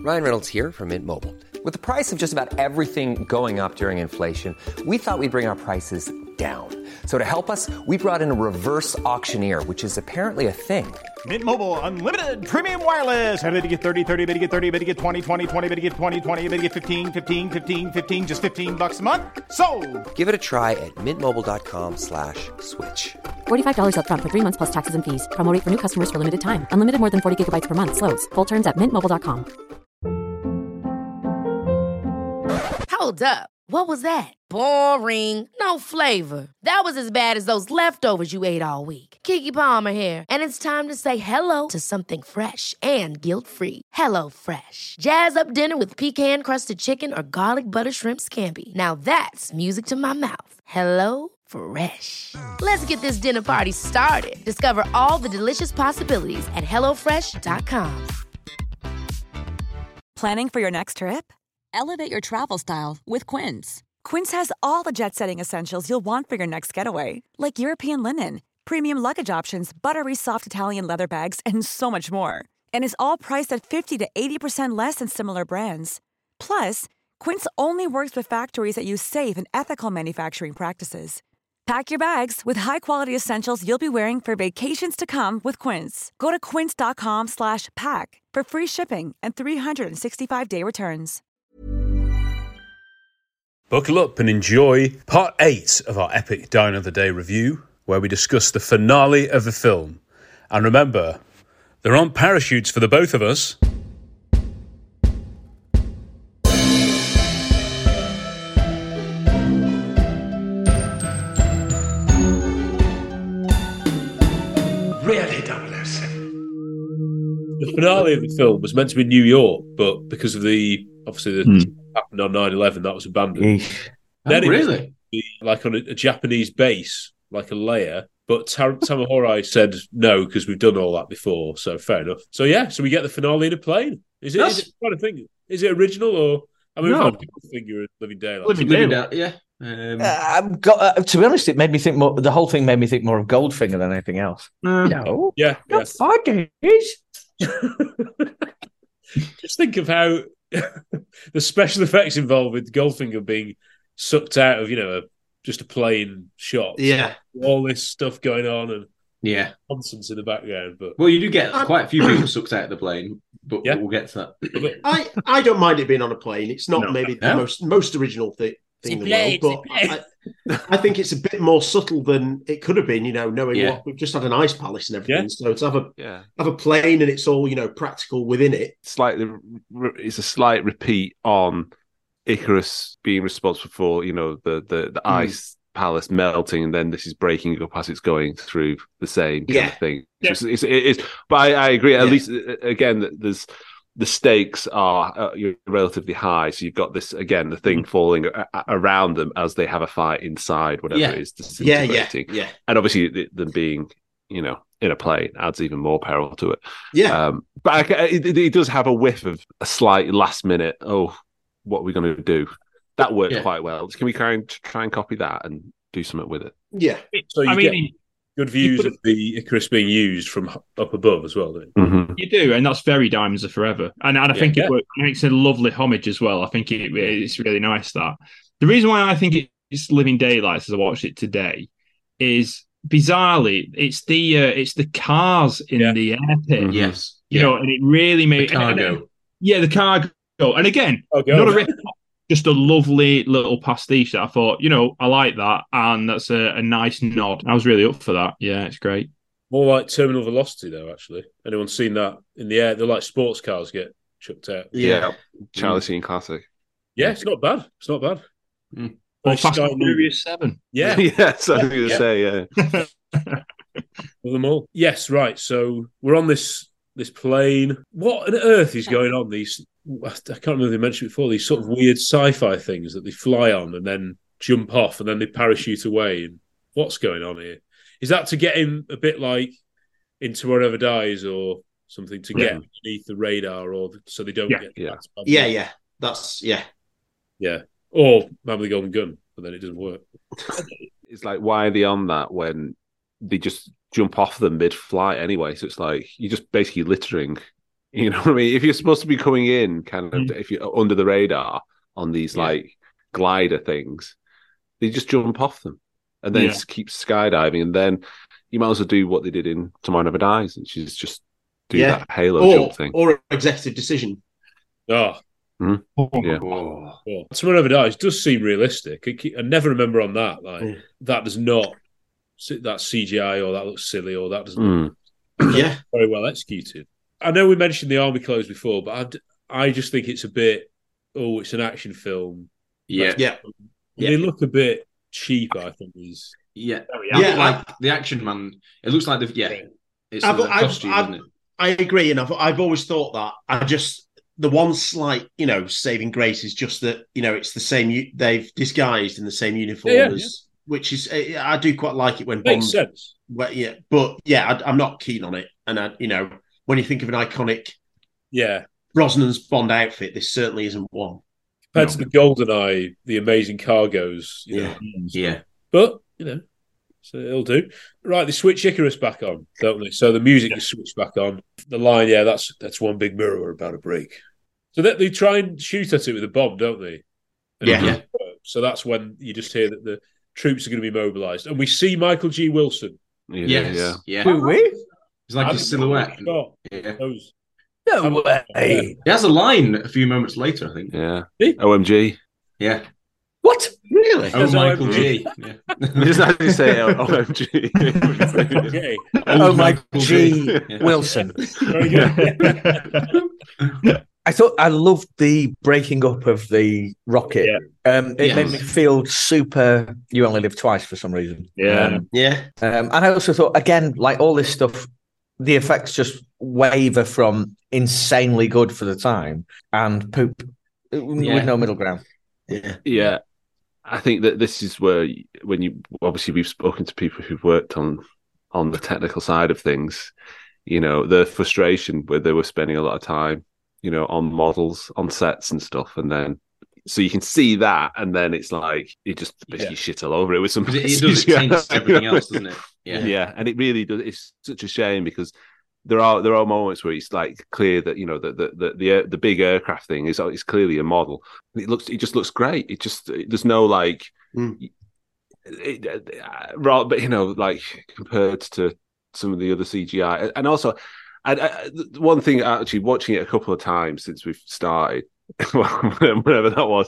Ryan Reynolds here from Mint Mobile. With the price of just about everything going up during inflation, we thought we'd bring our prices down. So to help us, we brought in a reverse auctioneer, which is apparently a thing. Mint Mobile Unlimited Premium Wireless. How to get 30, 30, bit to get 30, bit to get 20, 20, 20, bit to get 20, 20, bit to get 15, 15, 15, 15, just $15 a month? Sold! Give it a try at mintmobile.com/switch. $45 up front for 3 months plus taxes and fees. Promo rate for new customers for limited time. Unlimited more than 40 gigabytes per month. Slows full terms at mintmobile.com. Hold up. What was that? Boring. No flavor. That was as bad as those leftovers you ate all week. Keke Palmer here, and it's time to say hello to something fresh and guilt-free. Hello Fresh. Jazz up dinner with pecan-crusted chicken or garlic butter shrimp scampi. Now that's music to my mouth. Hello Fresh. Let's get this dinner party started. Discover all the delicious possibilities at hellofresh.com. Planning for your next trip? Elevate your travel style with Quince. Quince has all the jet-setting essentials you'll want for your next getaway, like European linen, premium luggage options, buttery soft Italian leather bags, and so much more. And is all priced at 50 to 80% less than similar brands. Plus, Quince only works with factories that use safe and ethical manufacturing practices. Pack your bags with high-quality essentials you'll be wearing for vacations to come with Quince. Go to quince.com/pack for free shipping and 365-day returns. Buckle up and enjoy part 8 of our epic Dine of the Day review, where we discuss the finale of the film. And remember, there aren't parachutes for the both of us. Really, 007. The finale of the film was meant to be in New York, but because of the happened on 9/11, that was abandoned. Then it really? Was like on a Japanese base, like a layer. But Tamahori said no, because we've done all that before, so fair enough. So yeah, so we get the finale in a plane. Is it trying to think? Is it original or No. Finger in Living Daylight? Living Daylight, yeah. To be honest, it made me think more. The whole thing made me think more of Goldfinger than anything else. No, yeah. Not 5 days. Just think of how the special effects involved with Goldfinger being sucked out of, just a plain shot. Yeah. All this stuff going on and nonsense in the background. But well, you do get quite a few people sucked out of the plane, but we'll get to that. I don't mind it being on a plane. It's not the most original thing in the world, but I think it's a bit more subtle than it could have been, knowing what we've just had an ice palace and everything. So to have a plane and it's all, practical within it. It's a slight repeat on Icarus being responsible for, the ice palace melting, and then this is breaking up as it's going through the same kind of thing. Yeah. But I agree. At least again, there's the stakes are relatively high. So you've got this again, the thing falling around them as they have a fight inside, whatever it is, disintegrating. Yeah. And obviously them being, in a plane adds even more peril to it. Yeah. But it does have a whiff of a slight last minute. Oh, what are we going to do? That worked quite well. Can we try and copy that and do something with it? Yeah. So you get good views of the Icarus being used from up above as well, don't you? Mm-hmm. You do, and that's very Diamonds Are Forever. And I think it works. It's a lovely homage as well. I think it's really nice that. The reason why I think it's Living Daylights as I watched it today is bizarrely it's the cars in the airpit. Yes. And it really made the cargo. The cargo. And again, not a rip, just a lovely little pastiche that I thought, I like that, and that's a nice nod. I was really up for that. Yeah, it's great. More like Terminal Velocity, though, actually. Anyone seen that in the air? They're like sports cars get chucked out. Yeah. Charlie Sheen classic. Yeah, it's not bad. It's not bad. Or Fast and Furious 7. Yeah. Yes, I was going to say, Of them all. Yes, right. So we're on this plane. What on earth is going on? I can't remember if they mentioned before, these sort of weird sci-fi things that they fly on and then jump off and then they parachute away. And what's going on here? Is that to get him a bit like into Whatever Dies or something to get beneath the radar or so they don't get... Yeah. That's, Yeah. Or Man with the Golden Gun, but then it doesn't work. It's like, why are they on that when they just jump off them mid-flight anyway? So it's like, you're just basically littering You know what I mean? If you're supposed to be coming in kind of, if you're under the radar on these like glider things, they just jump off them and then keep skydiving. And then you might as well do what they did in Tomorrow Never Dies, which is just do that Halo jump thing. Or executive decision. Oh. Mm-hmm. Yeah. Tomorrow Never Dies does seem realistic. I never remember on that. Like that does not, that CGI or that looks silly or that doesn't look very well executed. I know we mentioned the army clothes before, but I just think it's a bit, it's an action film. Yeah. They look a bit cheap, I think. Like the action man, it looks like it's a costume, isn't it? I agree, and I've always thought that. The one slight, saving grace is just that, it's the same. They've disguised in the same uniform which is I do quite like it when Bond. Makes sense. I'm not keen on it, and when you think of an iconic, Brosnan's Bond outfit, this certainly isn't one. Compared to the GoldenEye, the Amazing Cargos, but so it'll do. Right, they switch Icarus back on, don't they? So the music is switched back on. The line, that's one big mirror we're about to break. So they try and shoot at it with a bomb, don't they? And so that's when you just hear that the troops are going to be mobilised. And we see Michael G. Wilson. Yeah. Do we? It's like his silhouette. No way. He has a line a few moments later, I think. Yeah. OMG. Yeah. What? Really? Oh, Michael G. We just actually say OMG. Okay. Oh, Michael G. Wilson. Very good. I loved the breaking up of the rocket. It made me feel super You Only Live Twice for some reason. And I also thought, again, like all this stuff, the effects just waver from insanely good for the time and poop with no middle ground. Yeah. I think that this is where, we've spoken to people who've worked on the technical side of things, the frustration where they were spending a lot of time, on models, on sets and stuff. And then, so you can see that. And then it's like, you just basically shit all over it with some. It does change everything else, doesn't it? Yeah. And it really does. It's such a shame because there are moments where it's like clear that the big aircraft thing is clearly a model. It just looks great. There's no like, but like compared to some of the other CGI, and also, one thing actually watching it a couple of times since we've started, whatever that was,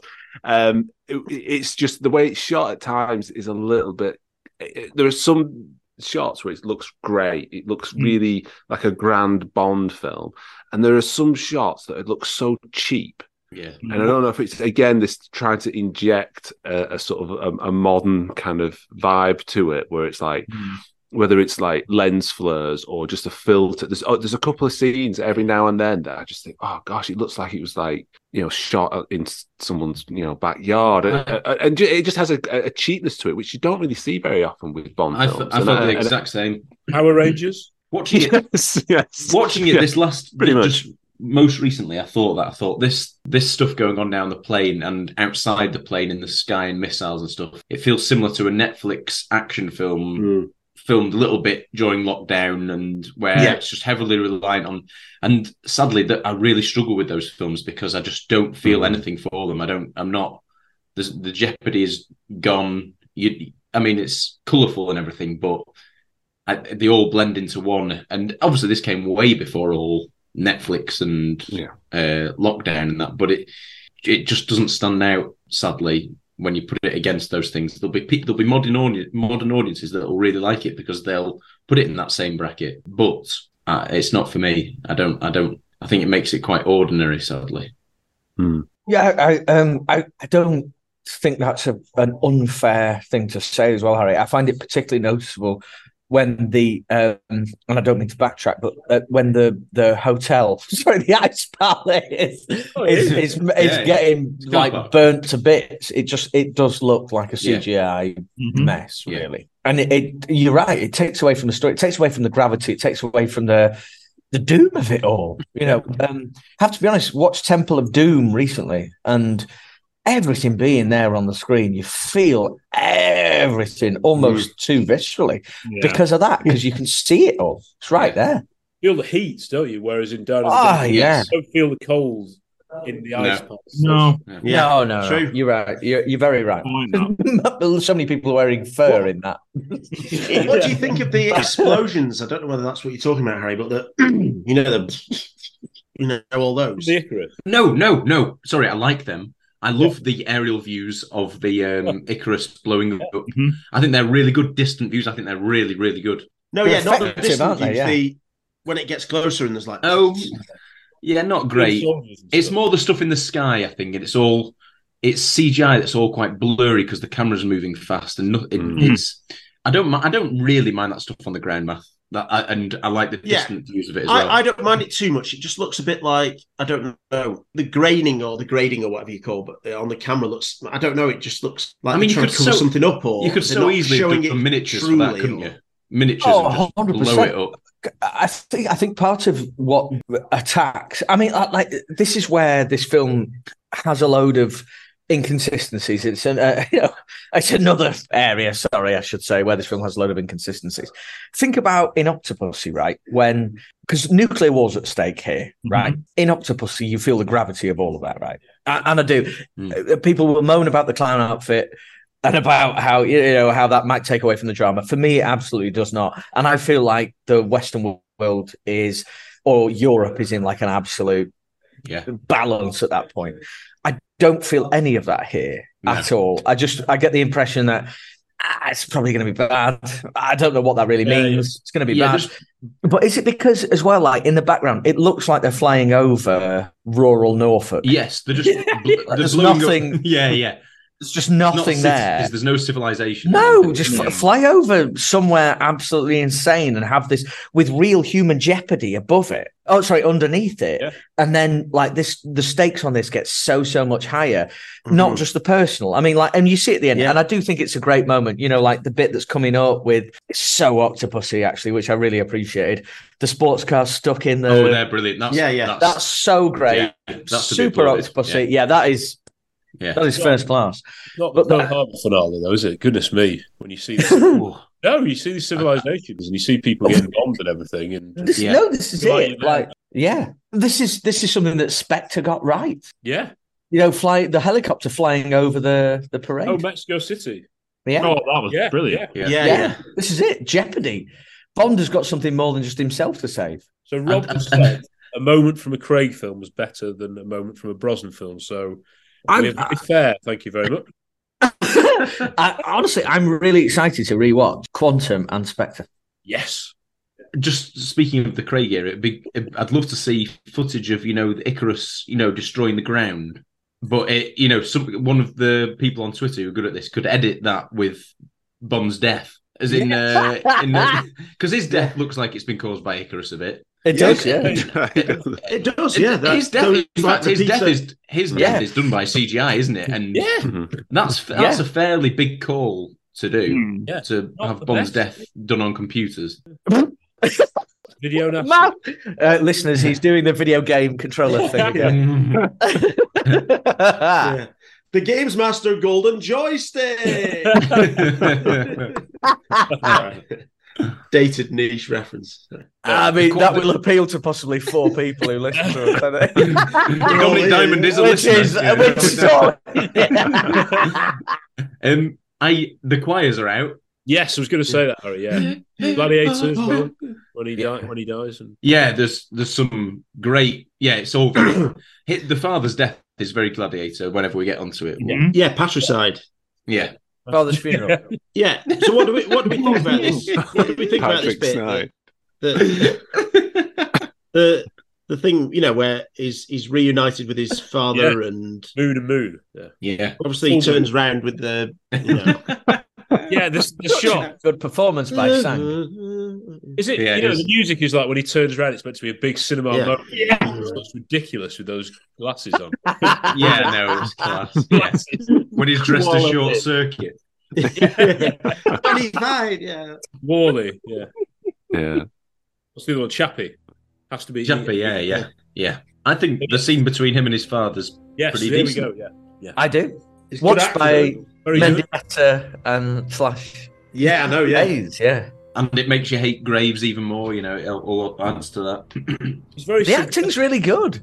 it's just the way it's shot at times is a little bit. There are some shots where it looks great. It looks really like a grand Bond film. And there are some shots that it looks so cheap. Yeah. And I don't know if it's, again, this trying to inject a sort of a modern kind of vibe to it, where it's like, whether it's like lens flares or just a filter. There's a couple of scenes every now and then that I just think, oh gosh, it looks like it was like, shot in someone's, backyard. And it just has a cheapness to it, which you don't really see very often with Bond films. I felt the exact same. Power Rangers? Watching it this last, pretty much. Just most recently, I thought this stuff going on down the plane and outside the plane in the sky and missiles and stuff, it feels similar to a Netflix action film filmed a little bit during lockdown, and where it's just heavily reliant on. And sadly, that I really struggle with those films because I just don't feel anything for them. The jeopardy is gone. It's colourful and everything, but they all blend into one. And obviously, this came way before all Netflix and lockdown and that, but it just doesn't stand out, sadly. When you put it against those things, there'll be modern audiences that will really like it because they'll put it in that same bracket. But it's not for me. I think it makes it quite ordinary, sadly. Yeah, I don't think that's an unfair thing to say as well, Harry. I find it particularly noticeable when and I don't mean to backtrack, but when the hotel, the Ice Palace is getting like burnt to bits. It does look like a CGI mess, really. And you're right. It takes away from the story. It takes away from the gravity. It takes away from the doom of it all. Have to be honest. Watched Temple of Doom recently, and everything being there on the screen, you feel everything almost too viscerally because of that, because you can see it all. It's right there. feel the heat, don't you? Whereas in Down you don't feel the cold in the ice palace. No. No. True. You're right. You're very right. So many people are wearing fur in that. What do you think of the explosions? I don't know whether that's what you're talking about, Harry, but all those. The Icarus. No. Sorry, I like them. I love the aerial views of the Icarus blowing up. Mm-hmm. I think they're really good distant views. I think they're really, really good. No, They're not the effective, distant aren't they? views. When it gets closer and there's like... Yeah, not great. It's more the stuff in the sky, I think, and it's CGI that's all quite blurry because the camera's moving fast, and it's. I don't really mind that stuff on the ground, Matt. And I like the distant views of it as well. I don't mind it too much. It just looks a bit like, I don't know, the graining or the grading or whatever you call it, but on the camera looks, I don't know, it just looks like you could cover something up, or you could so easily showing do it miniatures truly, for that, couldn't you? Miniatures and just 100%. blow it up. I think part of what attacks. I mean, like this is where this film has a load of inconsistencies. It's it's another area. Sorry, I should say, where this film has a load of inconsistencies. Think about in Octopussy, right? Because nuclear war's at stake here, right? In Octopussy, you feel the gravity of all of that, right? And I do. People will moan about the clown outfit and about how how that might take away from the drama. For me, it absolutely does not. And I feel like the Western world or Europe is in like an absolute balance at that point. I don't feel any of that here at all. I get the impression that it's probably going to be bad. I don't know what that really means. It's going to be bad. But is it because as well, like in the background, it looks like they're flying over rural Norfolk? Yes, they're just there's nothing. There's just nothing there. There's no civilization. No, just fly over somewhere absolutely insane and have this with real human jeopardy above it. Oh, sorry, underneath it. Yeah. And then like the stakes on this get so much higher, not just the personal. I mean, and you see it at the end, and I do think it's a great moment, like the bit that's coming up with, it's so Octopussy actually, which I really appreciated. The sports car stuck in the... Oh, they're brilliant. That's so great. Yeah, that's super Octopussy. Yeah, that is... Yeah, that is first class. Not the Pearl Harbor finale, though, is it? Goodness me, when you see this, you see these civilizations and you see people getting bombed and everything. And this is it. This is something that Spectre got right. Yeah, the helicopter flying over the parade. Oh, Mexico City. Yeah, that was brilliant. Yeah. This is it. Jeopardy. Bond has got something more than just himself to save. So Rob said a moment from a Craig film was better than a moment from a Brosnan film. So. We're very fair, thank you very much. Honestly, I'm really excited to rewatch Quantum and Spectre. Yes. Just speaking of the Craig era, I'd love to see footage of the Icarus, destroying the ground. But one of the people on Twitter who are good at this could edit that with Bond's death, as in because his death looks like it's been caused by Icarus a bit. It does, It does, yeah. His death is done by CGI, isn't it? And that's a fairly big call to do, to have Bond's death done on computers. Video now. Listeners, he's doing the video game controller thing again. The Games Master Golden Joystick! Dated niche reference. I mean, that will appeal to possibly 4 people who listen to it. Dominic Diamond is a listener. The choirs are out. Yes, I was going to say that, Harry. Yeah, Gladiator as well. When he dies. And... Yeah, there's some great. Yeah, it's all very. The father's death is very Gladiator. Whenever we get onto it. Yeah, patricide. Yeah. Father's funeral. Yeah. So what do we think about this? What do we think about this bit? The thing, where he's reunited with his father and Moon. Yeah. Obviously, he turns round with the. Yeah, the shot. Good performance by Sang. Is it? The music is like when he turns around. It's meant to be a big cinema moment. Yeah. It's ridiculous with those glasses on. Yeah, no, it's class. Yeah. When he's dressed as Short Circuit. 25, yeah. Wally, yeah. Yeah. What's the other one? Chappie. Has to be. Chappie, yeah. I think the scene between him and his father's pretty decent. We go, yeah. I do. It's watched by Mendieta and Slash. Yeah, I know, yeah. Hayes, yeah. And it makes you hate Graves even more. You know, it'll all adds to that. It's very the acting's really good.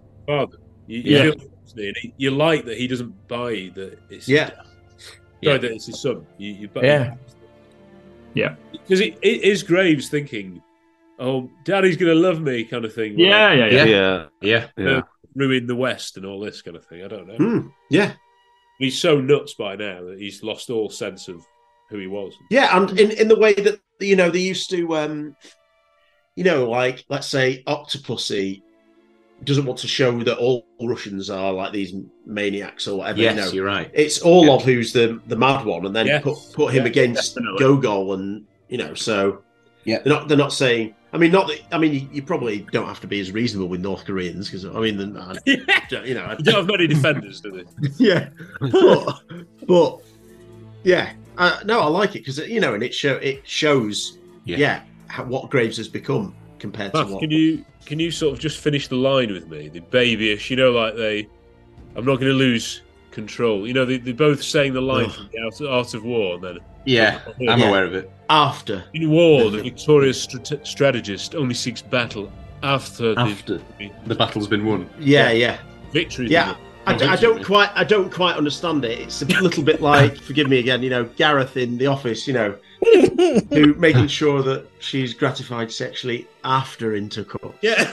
You like that he doesn't buy that it's that it's his son. You yeah, because it is Graves thinking, "Oh, Daddy's gonna love me," kind of thing. Yeah. Ruin the West and all this kind of thing. I don't know. Yeah, he's so nuts by now that he's lost all sense of who he was. Yeah, and in the way that they used to, like let's say Octopussy doesn't want to show that all Russians are like these maniacs or whatever. Yes, you're right. It's Orlov who's the mad one, and then put him against Gogol, and so they're not saying. I mean, you probably don't have to be as reasonable with North Koreans because I mean, you don't have many defenders, do they? Yeah, but yeah, no, I like it because and it shows what Graves has become compared to what. Can you sort of just finish the line with me? The babyish, like I'm not going to lose control. They're both saying the line from the Art of War, and then I'm aware of it. After in war, the victorious strategist only seeks battle after the battle's been won. Yeah. Victory. Yeah. I don't quite understand it. It's a little bit like, forgive me again, Gareth in The Office, who making sure that she's gratified sexually after intercourse. Yeah.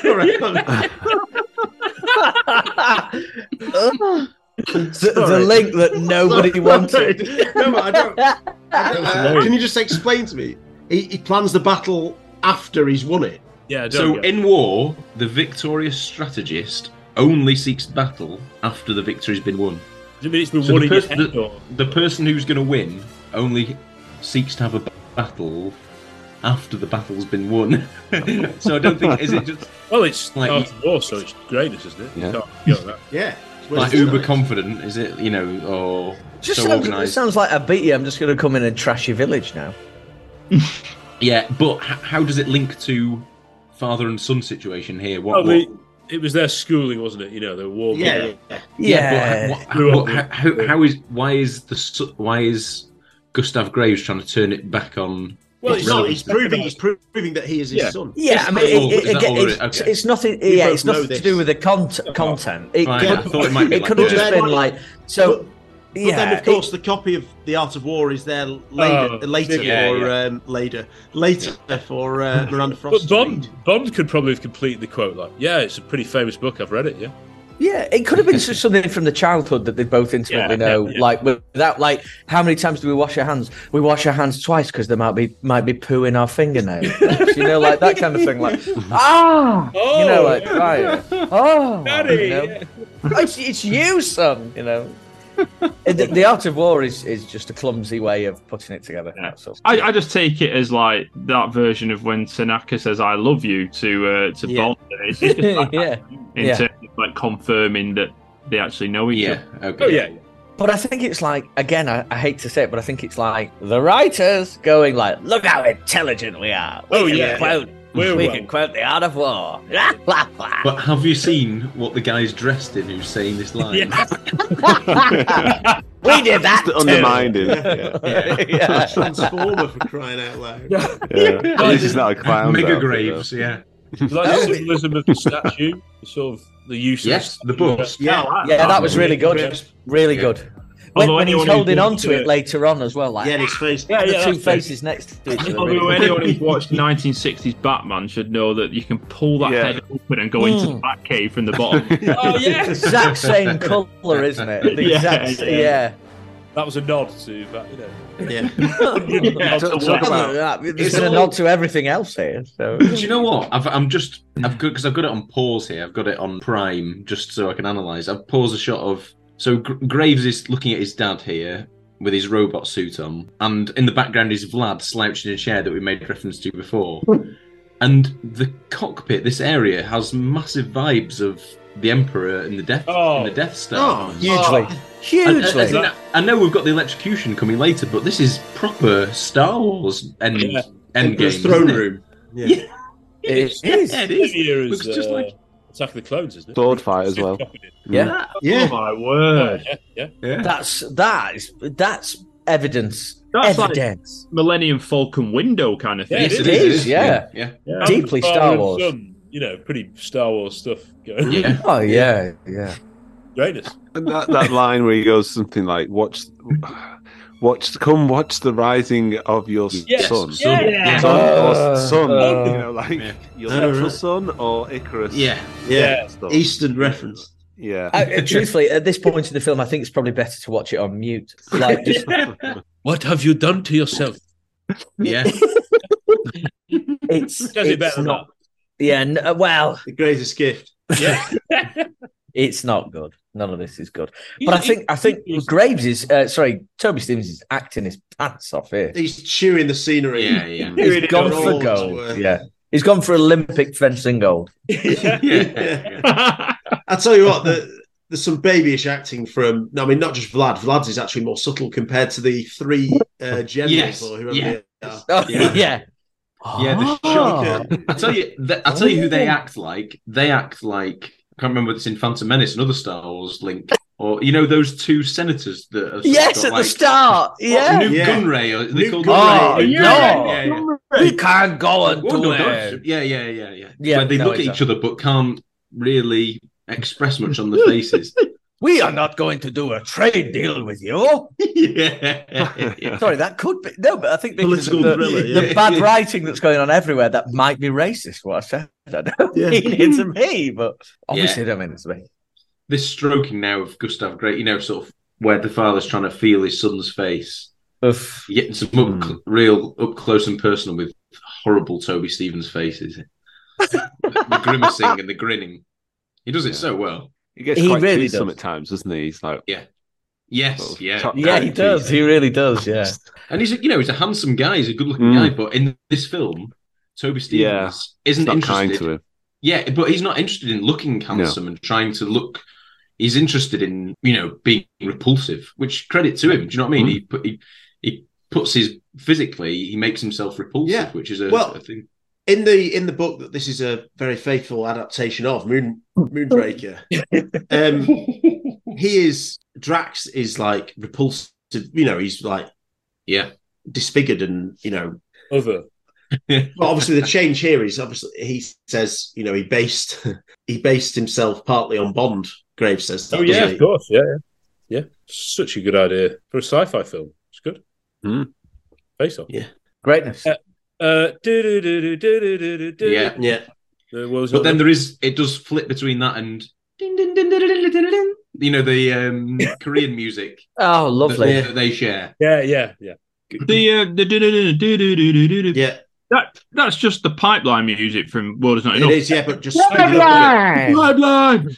The link that nobody wanted. No, I don't. Can you just explain to me? He plans the battle after he's won it. Yeah. In war, the victorious strategist only seeks battle after the victory's been won. Do you mean it's been won in your head, or? The person who's going to win only seeks to have a battle after the battle's been won. So I don't think is it just. Well, it's like Art of War, so it's greatness, isn't it? Yeah. You can't that. Yeah. Like uber confident, is it? Or just so organised? Sounds like I beat you. I'm just going to come in and trash your village now. Yeah, but how does it link to father and son situation here? It was their schooling, wasn't it? They were war. Yeah. Why is Gustav Graves trying to turn it back on? Well, he's proving that he is his son. Yeah, I mean, it's nothing. It's nothing to do with the content. It could have just been like so. But then, of course, the copy of The Art of War is there later for Miranda Frost. But Bond could probably have completed the quote like, "Yeah, it's a pretty famous book. I've read it." Yeah. Yeah, it could have been something from the childhood that they both intimately know. Yeah. Like without, like, how many times do we wash our hands? We wash our hands twice because there might be poo in our fingernails. Like that kind of thing. Like like fire. Daddy, it's you, son. The Art of War is just a clumsy way of putting it together. Yeah. I just take it as like that version of when Tanaka says "I love you" to Bond. It's just like in terms of like confirming that they actually know each other. Okay. Oh yeah. But I think it's like, again, I hate to say it, but I think it's like the writers going like, "Look how intelligent we are. We can quote The Art of War." But have you seen what the guy's dressed in who's saying this line? We did that to undermine him. Transformer, for crying out loud. At least he's not a clown. Mega Graves, yeah. Like the symbolism of the statue, sort of the use of the bust. Yeah, that was really good. Really good. When he's holding on to it later on as well, like his face, the two faces next to each other. Anyone who's watched 1960s Batman should know that you can pull that head open and go into the Batcave from the bottom. Oh yeah, exact same colour, isn't it? That was a nod to that, It's a nod to everything else here. So. Do you know what? I've got it on pause here. I've got it on Prime just so I can analyse. I've paused a shot of. So Graves is looking at his dad here with his robot suit on, and in the background is Vlad slouched in a chair that we made reference to before. And the cockpit, this area, has massive vibes of the Emperor and the Death Star. Hugely. I know we've got the electrocution coming later, but this is proper Star Wars endgame. Throne room. Yeah. It is. Yeah, it is. It looks just like Attack of the Clones, isn't it? Sword fight as well. Yeah. Oh my word. Yeah. That's evidence That's evidence. Like Millennium Falcon window kind of thing. Yes, it is. Yeah. Deeply Star Wars. Son, pretty Star Wars stuff going. Yeah. Oh yeah. Greatness. And that line where he goes something like, watch the rising of your son. Yeah. Son. Your natural son or Icarus. Yeah. Eastern reference. Yeah. Truthfully, at this point in the film, I think it's probably better to watch it on mute. Like, just... What have you done to yourself? Yeah. It's better not. Yeah. Well, the greatest gift. Yeah. It's not good. None of this is good. But I think Graves is Toby Stevens is acting his pants off here. He's chewing the scenery. Yeah. He's gone for gold. Yeah. He's gone for Olympic fencing gold. Yeah. I'll tell you what, there's some babyish acting from, not just Vlad. Vlad's is actually more subtle compared to the three generals or whoever they are. Yeah. The shock. I'll tell you who they act like. They act like, I can't remember whether it's in Phantom Menace, another Star Wars link, or those two senators that are at the start. Newt Gunray, or they called We can't go and do it. Yeah. Where they look at each other but can't really express much on the faces. We are not going to do a trade deal with you. Yeah. Sorry, that could be. No, but I think because of the bad writing that's going on everywhere, that might be racist, what I said. I don't mean it to me, but obviously I don't mean it to me. This stroking now of Gustav Grey, sort of where the father's trying to feel his son's face. Getting some real up close and personal with horrible Toby Stevens faces. The grimacing and the grinning. He does it so well. He gets quite really fearsome at times, doesn't he? He's like, Yes, he does. He really does, yeah. And he's a handsome guy. He's a good-looking guy. But in this film, Toby Stevens isn't interested. Kind to him. Yeah, but he's not interested in looking handsome and trying to look. He's interested in being repulsive. Which credit to him. Do you know what I mean? He puts he makes himself repulsive, which is a thing. In the book, that this is a very faithful adaptation of Moonbreaker. Drax is like repulsive. He's like disfigured and other. But obviously, the change here is he says he based himself partly on Bond. Graves says that. Oh yeah, of course, yeah. Such a good idea for a sci-fi film. It's good. Face off. Yeah, greatness. But then it does flip between that and the Korean music. Oh, lovely. That they share. Yeah. That's just the pipeline music from World Is Not Enough. It is, but just pipeline.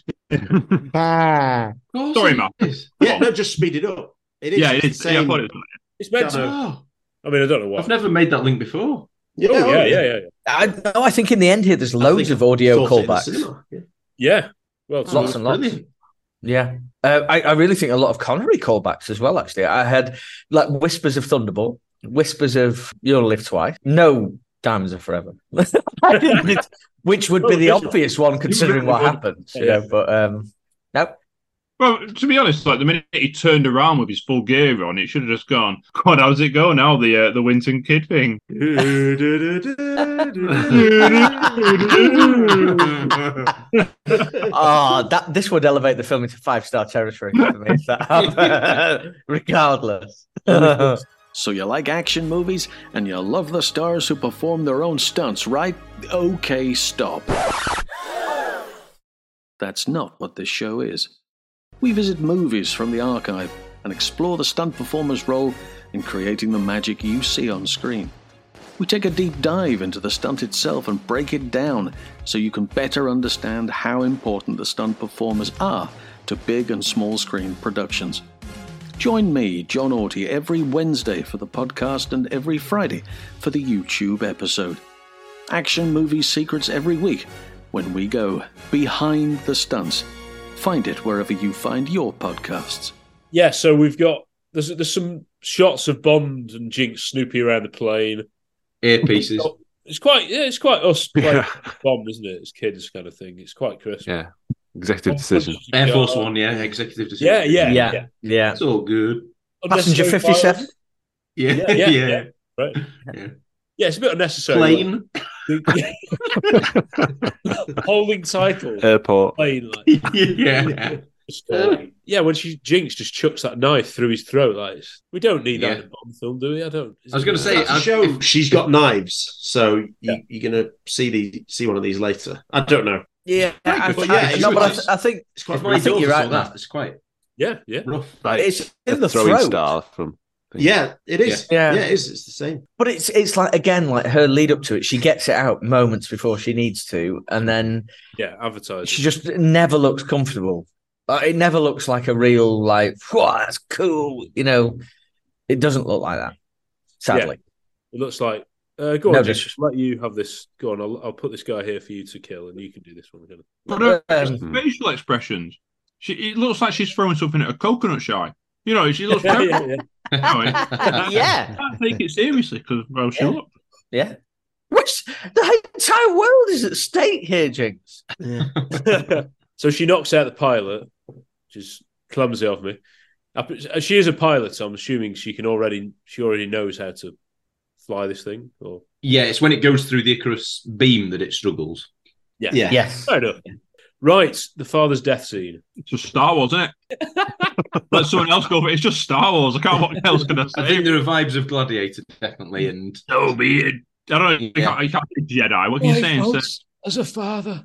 Sorry, Matt. Just speed it up. It is. Yeah, it is. It's meant to. I mean, I don't know why. I've never made that link before. Yeah. I think in the end here, there's loads of audio callbacks. Yeah. Well, lots and lots. Yeah. I really think a lot of Connery callbacks as well, actually. I had like whispers of Thunderbolt, whispers of You'll Live Twice. No Diamonds Are Forever. Which would be the obvious one considering what happens. But no. Well, to be honest, like the minute he turned around with his full gear on, it should have just gone, God, how's it go now? The Winton Kid thing. This would elevate the film into 5-star territory for me. Regardless. So you like action movies and you love the stars who perform their own stunts, right? Okay, stop. That's not what this show is. We visit movies from the archive and explore the stunt performer's role in creating the magic you see on screen. We take a deep dive into the stunt itself and break it down so you can better understand how important the stunt performers are to big and small screen productions. Join me, John Orty, every Wednesday for the podcast and every Friday for the YouTube episode. Action movie secrets every week when we go behind the stunts. Find it wherever you find your podcasts. Yeah, so we've got there's some shots of Bond and Jinx snooping around the plane. Earpieces. It's quite us playing Bond, isn't it? As kids kind of thing. It's quite crisp. Yeah. Executive decision. Air Force One, executive decision. Yeah. It's all good. Passenger 57. Yeah. Right. Yeah, it's a bit unnecessary. Plane. Holding title. Airport. Plane. Yeah. When Jinx just chucks that knife through his throat, like we don't need that in a Bond film, do we? I don't. I was going to say, show she's got knives, so you're going to see one of these later. I don't know. Yeah, I think you're right. That it's quite rough. Like, it's in the throwing throat. star from. Yeah, it is. Yeah, it is. It's the same. But it's like, again, like her lead up to it. She gets it out moments before she needs to, and then advertising. She just never looks comfortable. It never looks like a real wow, that's cool. It doesn't look like that. Sadly, it looks like. Go on, just let you have this. Go on, I'll put this guy here for you to kill, and you can do this one. But facial expressions. It looks like she's throwing something at a coconut shy. She looks terrible. Yeah. I can't take it seriously because she looked. Yeah. Which the entire world is at stake here, Jinx. Yeah. So she knocks out the pilot, which is clumsy of me. She is a pilot, so I'm assuming she already knows how to fly this thing. Or it's when it goes through the Icarus beam that it struggles. Yeah. Yes. Fair enough. Right, the father's death scene. It's just Star Wars, isn't it? Let someone else go, but it's just Star Wars. I can't. What else can I say? I think there are vibes of Gladiator, definitely, and so be it. I don't know. You can't be Jedi. What can you say? As a father.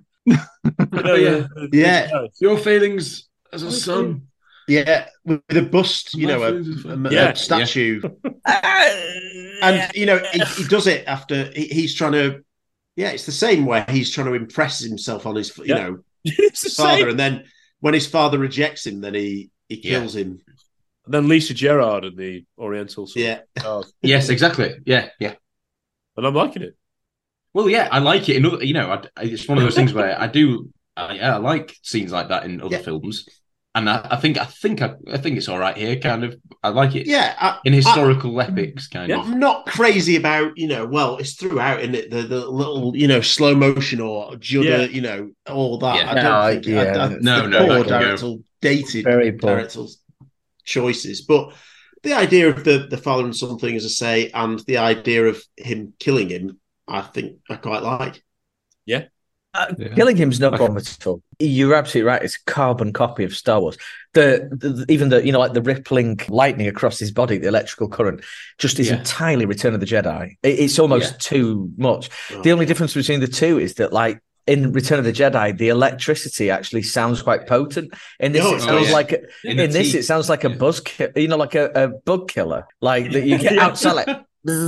Your feelings as a son. Yeah, with a bust, a statue. And, he does it after he's trying to... Yeah, it's the same way he's trying to impress himself on his, it's the father. same. And then when his father rejects him, then he kills him. And then Lisa Gerrard and the Oriental. Yes, exactly. Yeah. And I'm liking it. Well, yeah, I like it. It's one of those things where I like scenes like that in other films, and I think it's all right here. Kind of, I like it. Yeah, in historical epics, kind of. I'm not crazy about it's throughout in it the little slow motion or judder, all that. Yeah. I don't think. No, directorial dated directorial choices, but the idea of the father and son thing, as I say, and the idea of him killing him, I think I quite like. Yeah. Killing him's no problem at all. You're absolutely right. It's a carbon copy of Star Wars. Even the rippling lightning across his body, the electrical current, just is entirely Return of the Jedi. It's almost too much. The only difference between the two is that, in Return of the Jedi, the electricity actually sounds quite potent. In this, it sounds like it sounds like a buzz, like a bug killer, like that you get outside.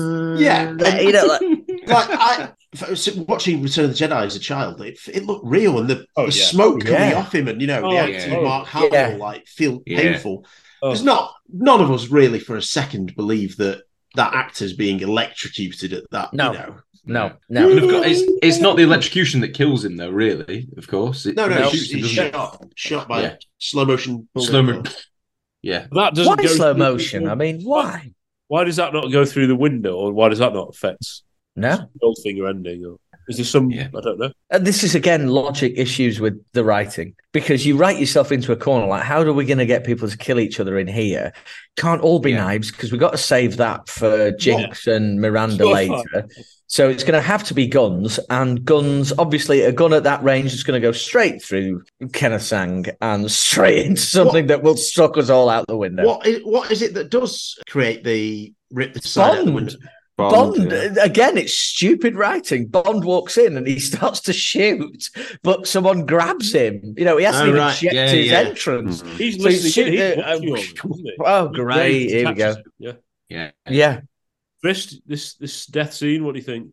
Watching Return of the Jedi as a child, it looked real, and the smoke coming off him, and the acting Mark Hamill feel painful. There's none of us really for a second believe that actor's being electrocuted at that. No. It's not the electrocution that kills him, though. Really, of course. He's shot by slow motion. Yeah, that doesn't go slow motion. I mean, why? Why does that not go through the window, or why does that not affect the Goldfinger ending? Or is there some? I don't know. And this is again logic issues with the writing, because you write yourself into a corner. Like, how are we going to get people to kill each other in here? Can't all be knives, because we've got to save that for Jinx and Miranda later. So it's going to have to be guns, and guns. Obviously, a gun at that range is going to go straight through Kenneth Sang and straight into something that will suck us all out the window. What is it that does create the rip the side out the window? Bond again, it's stupid writing. Bond walks in and he starts to shoot, but someone grabs him. He hasn't even checked his entrance. He's listening. Oh, great! Here we go. Yeah. Chris, this death scene. What do you think?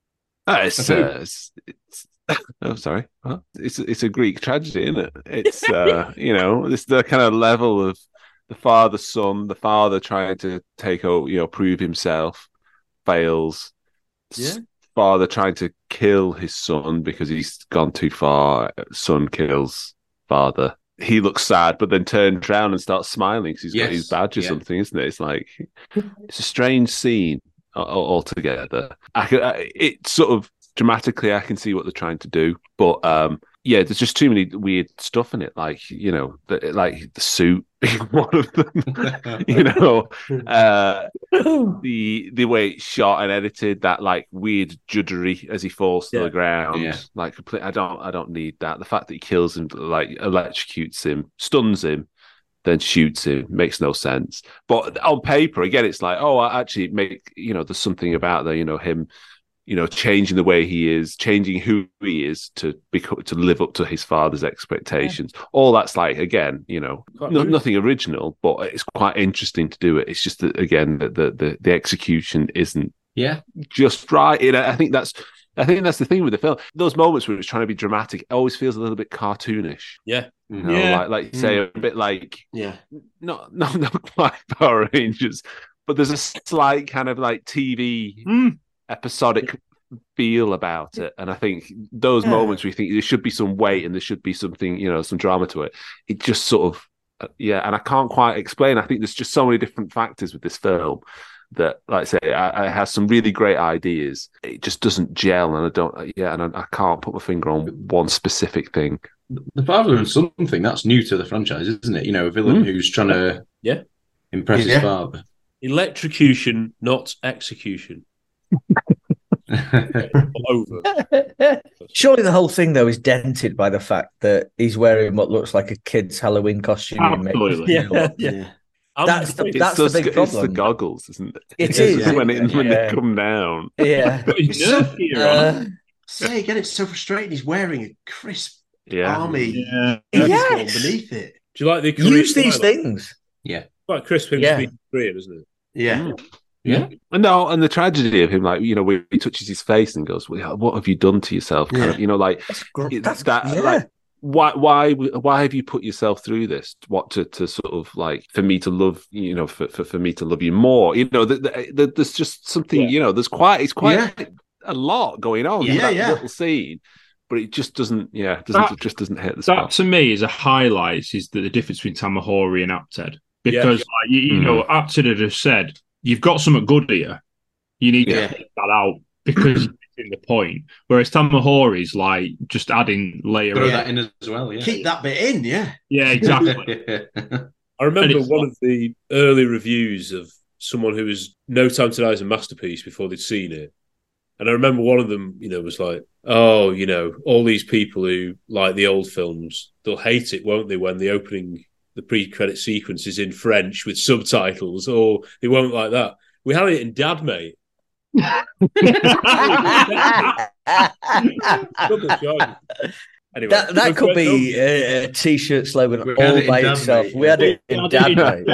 Sorry. It's a Greek tragedy, isn't it? It's this the kind of level of the father-son, the father trying to take over, prove himself. Fails. Father trying to kill his son because he's gone too far. Son kills father. He looks sad, but then turns around and starts smiling because he's got his badge or something, isn't it? It's like it's a strange scene altogether. It sort of dramatically, I can see what they're trying to do, but there's just too many weird stuff in it. Like the suit being one of them. The way it's shot and edited, that like weird juddery as he falls to the ground, like complete. I don't need that. The fact that he kills him, like electrocutes him, stuns him, then shoots him, makes no sense. But on paper, again, it's like, actually, there's something about him. Changing the way he is, changing who he is to live up to his father's expectations. Yeah. All that's like, again, nothing original, but it's quite interesting to do it. It's just that, again, the execution isn't just right. I think that's the thing with the film. Those moments where it's trying to be dramatic, it always feels a little bit cartoonish. Yeah. Like you say, a bit like not quite Power Rangers, but there's a slight kind of like TV episodic feel about it, and I think those moments where you think there should be some weight and there should be something, some drama to it, it just sort of and I can't quite explain. I think there's just so many different factors with this film that, like I say, it has some really great ideas. It just doesn't gel, and I can't put my finger on one specific thing. The father and son thing, that's new to the franchise, isn't it? A villain who's trying to impress his father. Electrocution, not execution. Over. Surely the whole thing though is dented by the fact that he's wearing what looks like a kid's Halloween costume. Absolutely. That's the big problem. It's the goggles, isn't it? It is when they come down. Yeah. Say again, it's so frustrating. He's wearing a crisp army uniform beneath it. Do you like the use these things? Yeah, like crisp him speaking Korean, isn't it? Yeah. Yeah, and the tragedy of him, like where he touches his face and goes, well, "What have you done to yourself?" Kind of, like like why have you put yourself through this? What to sort of like for me to love, for me to love you more? There's just something, there's quite a lot going on in that little scene. But it just doesn't, it just doesn't hit the spot. That to me is a highlight, is the difference between Tamahori and Apted, because Apted had just said, you've got something good here. You need to take that out because it's in the point. Whereas Tamahori's like just adding layer. Throw that in as well. Yeah, keep that bit in. Yeah, exactly. I remember one of the early reviews of someone who was No Time to Die as a masterpiece before they'd seen it, and I remember one of them, was like, "Oh, all these people who like the old films, they'll hate it, won't they, when the pre-credit sequence is in French with subtitles, or they won't like that." We had it in Dad, mate. Anyway, that could be a t-shirt slogan all by itself. We had it in Dad, mate.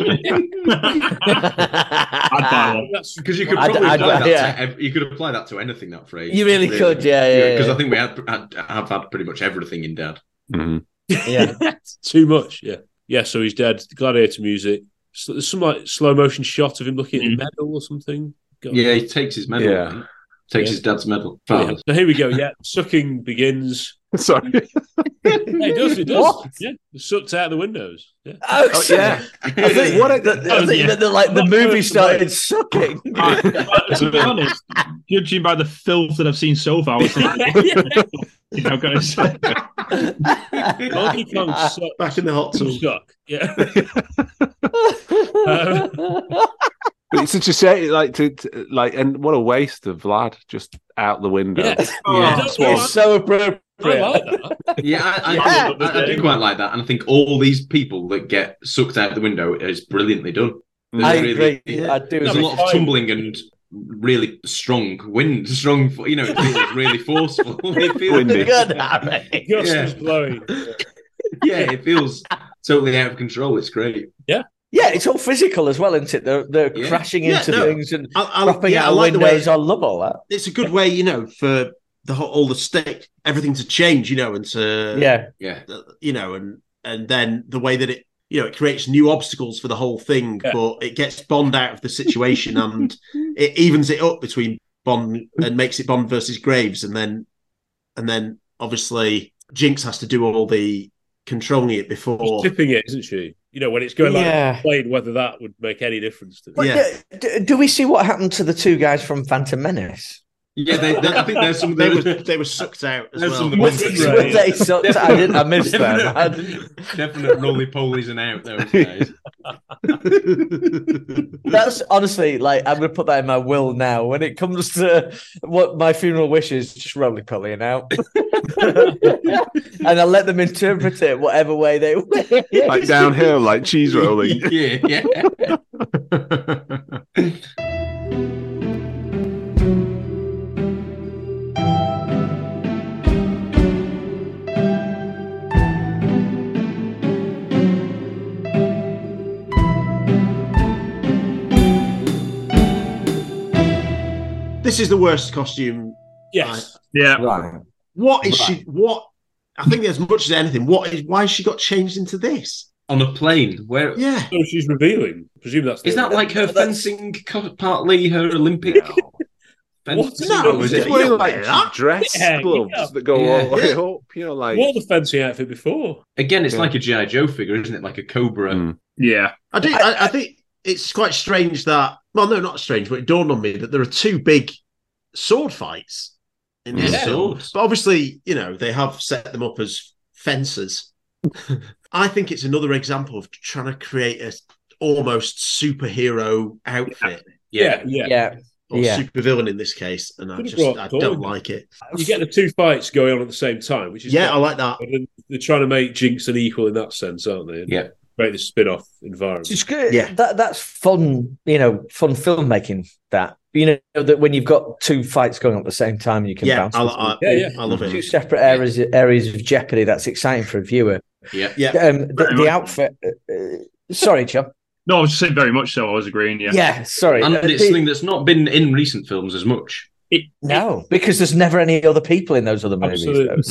I'd buy that. Because you could probably you could apply that to anything, that phrase. You really could, Because I think we have had pretty much everything in Dad. Mm-hmm. Yeah. Too much, Yeah, so he's dead. Gladiator music. So there's some like slow motion shot of him looking at his medal or something. He takes his medal. Yeah. Takes his dad's medal. Yeah. So here we go. Yeah, sucking begins. Sorry. It does. What? Yeah, sucked out the windows. Yeah. Oh yeah. I think the movie started sucking. To be honest, judging by the filth that I've seen so far, I was thinking, going to say, Donkey Kong sucked. Back in the hot tub. Suck. Yeah. But it's such a shame, and what a waste of Vlad, just out the window. It's so appropriate. I like that. I do quite like that, and I think all these people that get sucked out the window is brilliantly done. I agree. I do. There's a lot of tumbling and really strong wind. It feels really forceful. It feels windy. Good, Harry. Gusts blowing. It feels totally out of control. It's great. Yeah. Yeah, it's all physical as well, isn't it? They're crashing into things and dropping out like windows. I love all that. It's a good way, for all the stick, everything to change, and to and then the way that it creates new obstacles for the whole thing, but it gets Bond out of the situation and it evens it up between Bond and makes it Bond versus Graves, and then obviously Jinx has to do all the controlling it before. She's tipping it, isn't she? When it's going like a plane, whether that would make any difference to it. Do we see what happened to the two guys from Phantom Menace? Yeah, I think there's some of the... They were sucked out as well. Were they sucked out? I missed them. Definite roly-polies and out, those guys. That's honestly, like, I'm going to put that in my will now. When it comes to what my funeral wish is, just roly-poly and out. And I'll let them interpret it whatever way they wish. Like downhill, like cheese rolling. Yeah. This is the worst costume. Yes. Yeah. Right. What is she? What? I think as much as anything, why has she got changed into this? On a plane? Where? Yeah. So she's revealing. I presume that's... Is that like her fencing, partly her Olympic... What? No, is it wearing like dress gloves that go all the way up? You know, like... What the fencing outfit before? Again, it's like a G.I. Joe figure, isn't it? Like a Cobra. Yeah. I think it's quite strange that... Well, no, not strange, but it dawned on me that there are two big sword fights in this film. But obviously, they have set them up as fences. I think it's another example of trying to create a almost superhero outfit. Yeah. Or supervillain in this case, and I don't like it. You get the two fights going on at the same time, which is I like that. They're trying to make Jinx and equal in that sense, aren't they? Yeah. Create this spin-off environment. It's good. Yeah, that's fun. Fun filmmaking. That when you've got two fights going on at the same time, you can bounce. I love it. Two separate areas of jeopardy. That's exciting for a viewer. Yeah. The outfit. Sorry, John. No, I was just saying very much so. I was agreeing. Yeah. Yeah. Sorry. And it's something that's not been in recent films as much. No, because there's never any other people in those other movies.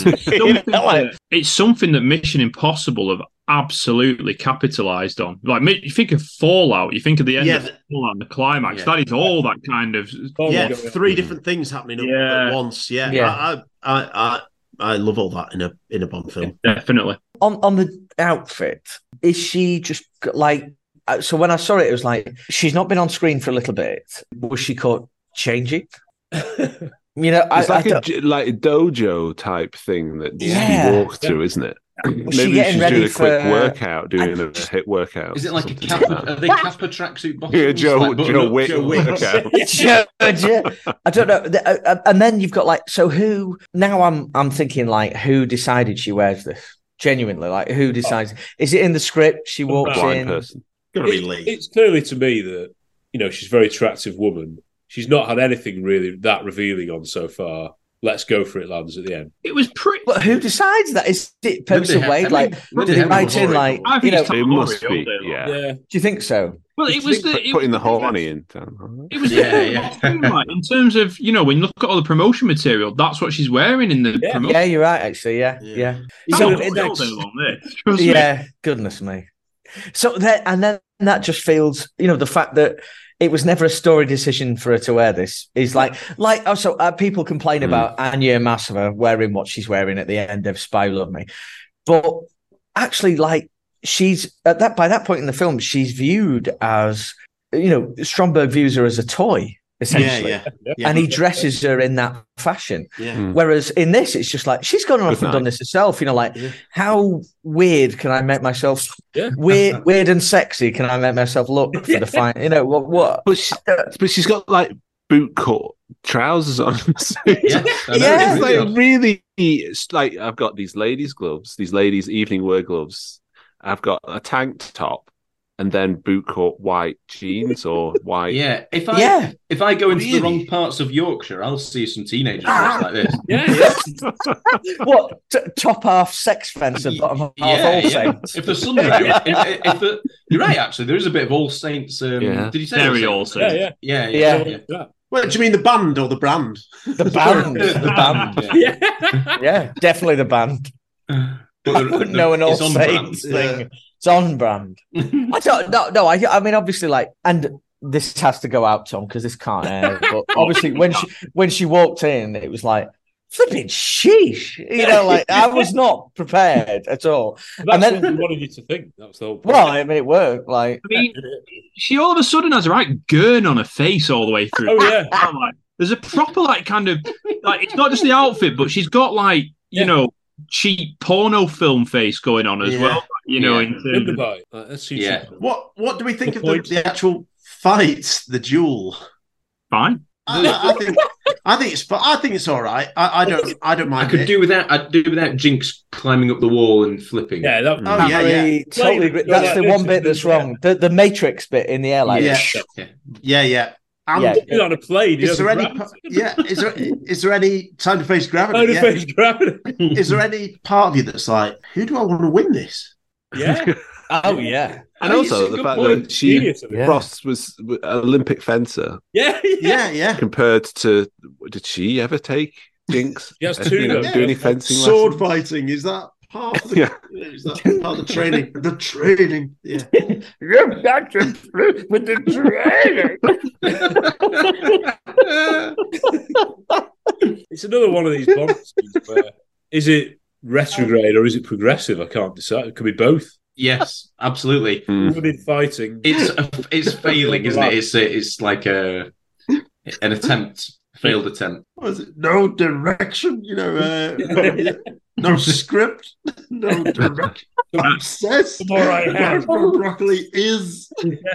It's something that Mission Impossible have absolutely capitalised on. Like, you think of Fallout, you think of the end of Fallout and the climax. Yeah. That is all that kind of... three different things happening at once. Yeah. I love all that in a Bond film. Yeah, definitely. On the outfit, is she just like... So when I saw it, it was like, she's not been on screen for a little bit. Was she caught changing? It's like a dojo type thing that you walk through, isn't it? Maybe she's doing a quick workout, doing a HIIT workout. Is it like a Kappa? Are they Kappa tracksuit bottoms? Yeah, Joe Wick workout. I don't know. And then you've got so who? Now I'm thinking who decided she wears this? Genuinely, who decides? Is it in the script? She walks in. Person. It's clearly to me that she's a very attractive woman. She's not had anything really that revealing on so far. Let's go for it, lads, at the end. It was pretty... But who decides that? Is it Pencil Wade? Did they write in, I think it must be, yeah. Do you think so? Well, it was putting the horny in. It was in terms of, when you look at all the promotion material, that's what she's wearing in the promotion. Yeah, you're right, actually, yeah. So, goodness me. So then that just feels, the fact that it was never a story decision for her to wear this. Is people complain about Anya Masova wearing what she's wearing at the end of Spy Who Loved Me, but actually, she's by that point in the film, she's viewed as, Stromberg views her as a toy. Essentially, and he dresses her in that fashion. Whereas in this, it's just she's gone off and done this herself. How weird can I make myself? Weird and sexy can I make myself look for the fine? What? But she's got boot cut trousers on. It's really I've got these ladies' gloves, these ladies' evening wear gloves. I've got a tank top. And then bootcut white jeans or white. Yeah, if I go into the wrong parts of Yorkshire, I'll see some teenagers dressed like this. What top half sex fence and bottom half All Saints? If the sun's out, you're right. Actually, there is a bit of All Saints. Did you say very All Saints? Yeah. Well, do you mean the band or the brand? The band, Yeah, definitely the band. I wouldn't know an All Saints thing. It's on brand. I don't know. I mean, obviously, and this has to go out, Tom, because this can't air. But obviously, when she walked in, it was flipping sheesh. I was not prepared at all. That's what we wanted you to think. That was the whole point. Well, I mean, it worked. She all of a sudden has a right gurn on her face all the way through. Oh yeah. There's a proper kind of it's not just the outfit, but she's got cheap porno film face going on as well. Let's see. Yeah. What do we think of the actual fights? The duel. Fine. I think it's. I think it's all right. I don't mind. I could do without. I'd do without Jinx climbing up the wall and flipping. Yeah. Totally agree. That's the one bit that's wrong. The Matrix bit in the air, yeah. On a plane. Is there any? Is there any time to face gravity? Is there any part of you that's like, who do I want to win this? Yeah. Oh yeah. And also the fact that Frost was an Olympic fencer. Yeah. Compared to, did she ever take Jinx? Yes, do any fencing sword lessons? fighting? Is that part of the, is that part of the training? The training. Yeah. You've got to flip with the training. It's another one of these Bond scenes where is it retrograde or is it progressive? I can't decide. It could be both. Yes, absolutely. Women fighting. It's failing, isn't it? It's like an attempt, failed attempt. What is it? No direction, no script, no direction. Obsessed. All right, broccoli is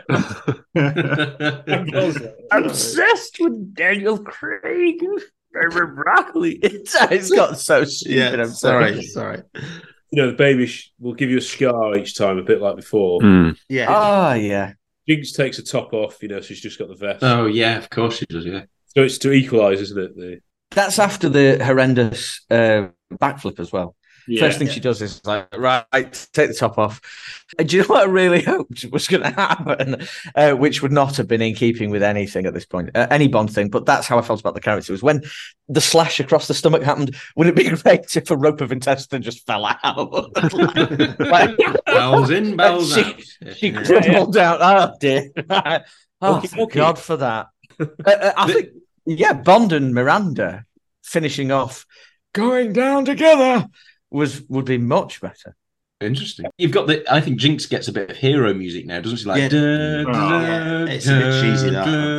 obsessed with Daniel Craig. Broccoli. It's got so stupid. Yeah, I'm sorry. The baby will give you a scar each time, a bit like before. Yeah. Oh, yeah. Jinx takes a top off, she's just got the vest. Oh, yeah, of course she does, yeah. So it's to equalise, isn't it? That's after the horrendous backflip as well. Yeah. First thing she does is like, right, take the top off. Do you know what I really hoped was going to happen? Which would not have been in keeping with anything at this point, any Bond thing. But that's how I felt about the character. Was when the slash across the stomach happened. Would it be great if a rope of intestine just fell out? Bells in, bells out. She crumbled down. Oh dear. Thank God for that. I think, Bond and Miranda finishing off, going down together. Would be much better. Interesting. You've got I think Jinx gets a bit of hero music now, doesn't she? Like, it's a bit cheesy.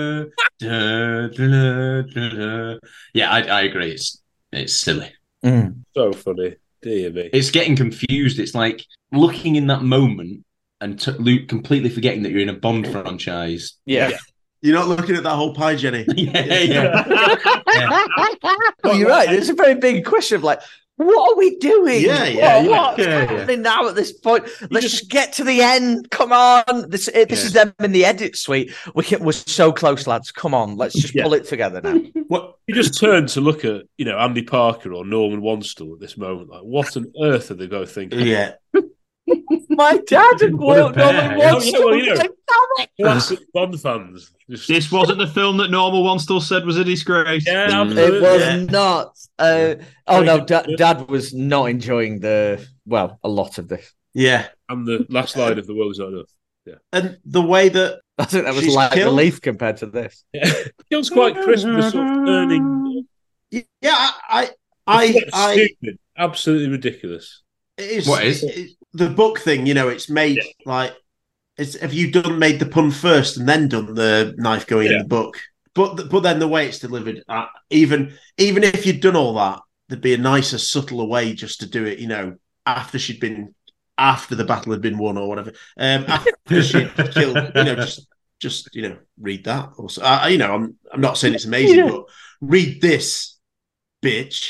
Yeah, I agree. It's silly. So funny. Dear me. It's getting confused. It's like looking in that moment and completely forgetting that you're in a Bond franchise. Yeah. You're not looking at that whole pie, Jenny. Yeah. Well, you're right. It's a very big question of like, what are we doing? What's happening now at this point? Let's just get to the end. Come on. This is them in the edit suite. We're so close, lads. Come on. Let's just pull it together now. What you just turn to look at, Andy Parker or Norman Wanstall at this moment. Like, what on earth are they both thinking? Yeah. My dad had quote Norman Wanstall. Classic Bond fans. This wasn't the film that Norman Wanstall said was a disgrace. Yeah, it was not. No, Dad was not enjoying a lot of this. Yeah. And the last line of The World Is Not Enough. Yeah. And the way that I think that was like relief compared to this. Yeah. Feels quite Christmas sort of turning. Yeah, stupid. Absolutely ridiculous. It is, what is the book thing? It's made like. Have you made the pun first and then done the knife going in the book? But then the way it's delivered, even if you'd done all that, there'd be a nicer, subtler way just to do it. After the battle had been won or whatever. After she'd killed, just read that. Also, I'm not saying it's amazing, but read this, bitch.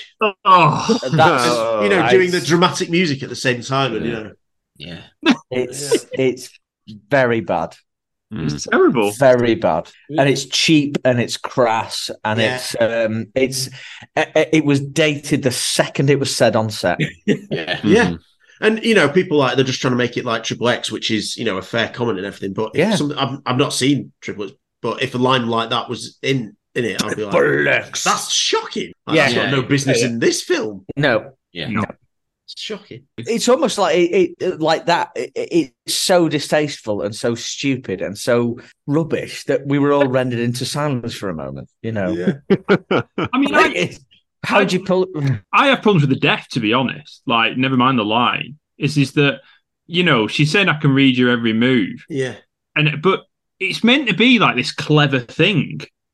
Doing the dramatic music at the same time, and it's very bad. It's terrible, very bad, and it's cheap and it's crass and it was dated the second it was said on set. Yeah. And people they're just trying to make it like Triple X, which is a fair comment and everything. But I've not seen Triple X, but if a line like that was in it, I'd be like, that's shocking. That's got no business in this film. No, no. It's shocking. It's almost like it like that. It's so distasteful and so stupid and so rubbish that we were all rendered into silence for a moment. I mean, how'd you pull? I have problems with the death, to be honest. Like, never mind the line. Is that she's saying I can read your every move. Yeah, but it's meant to be like this clever thing.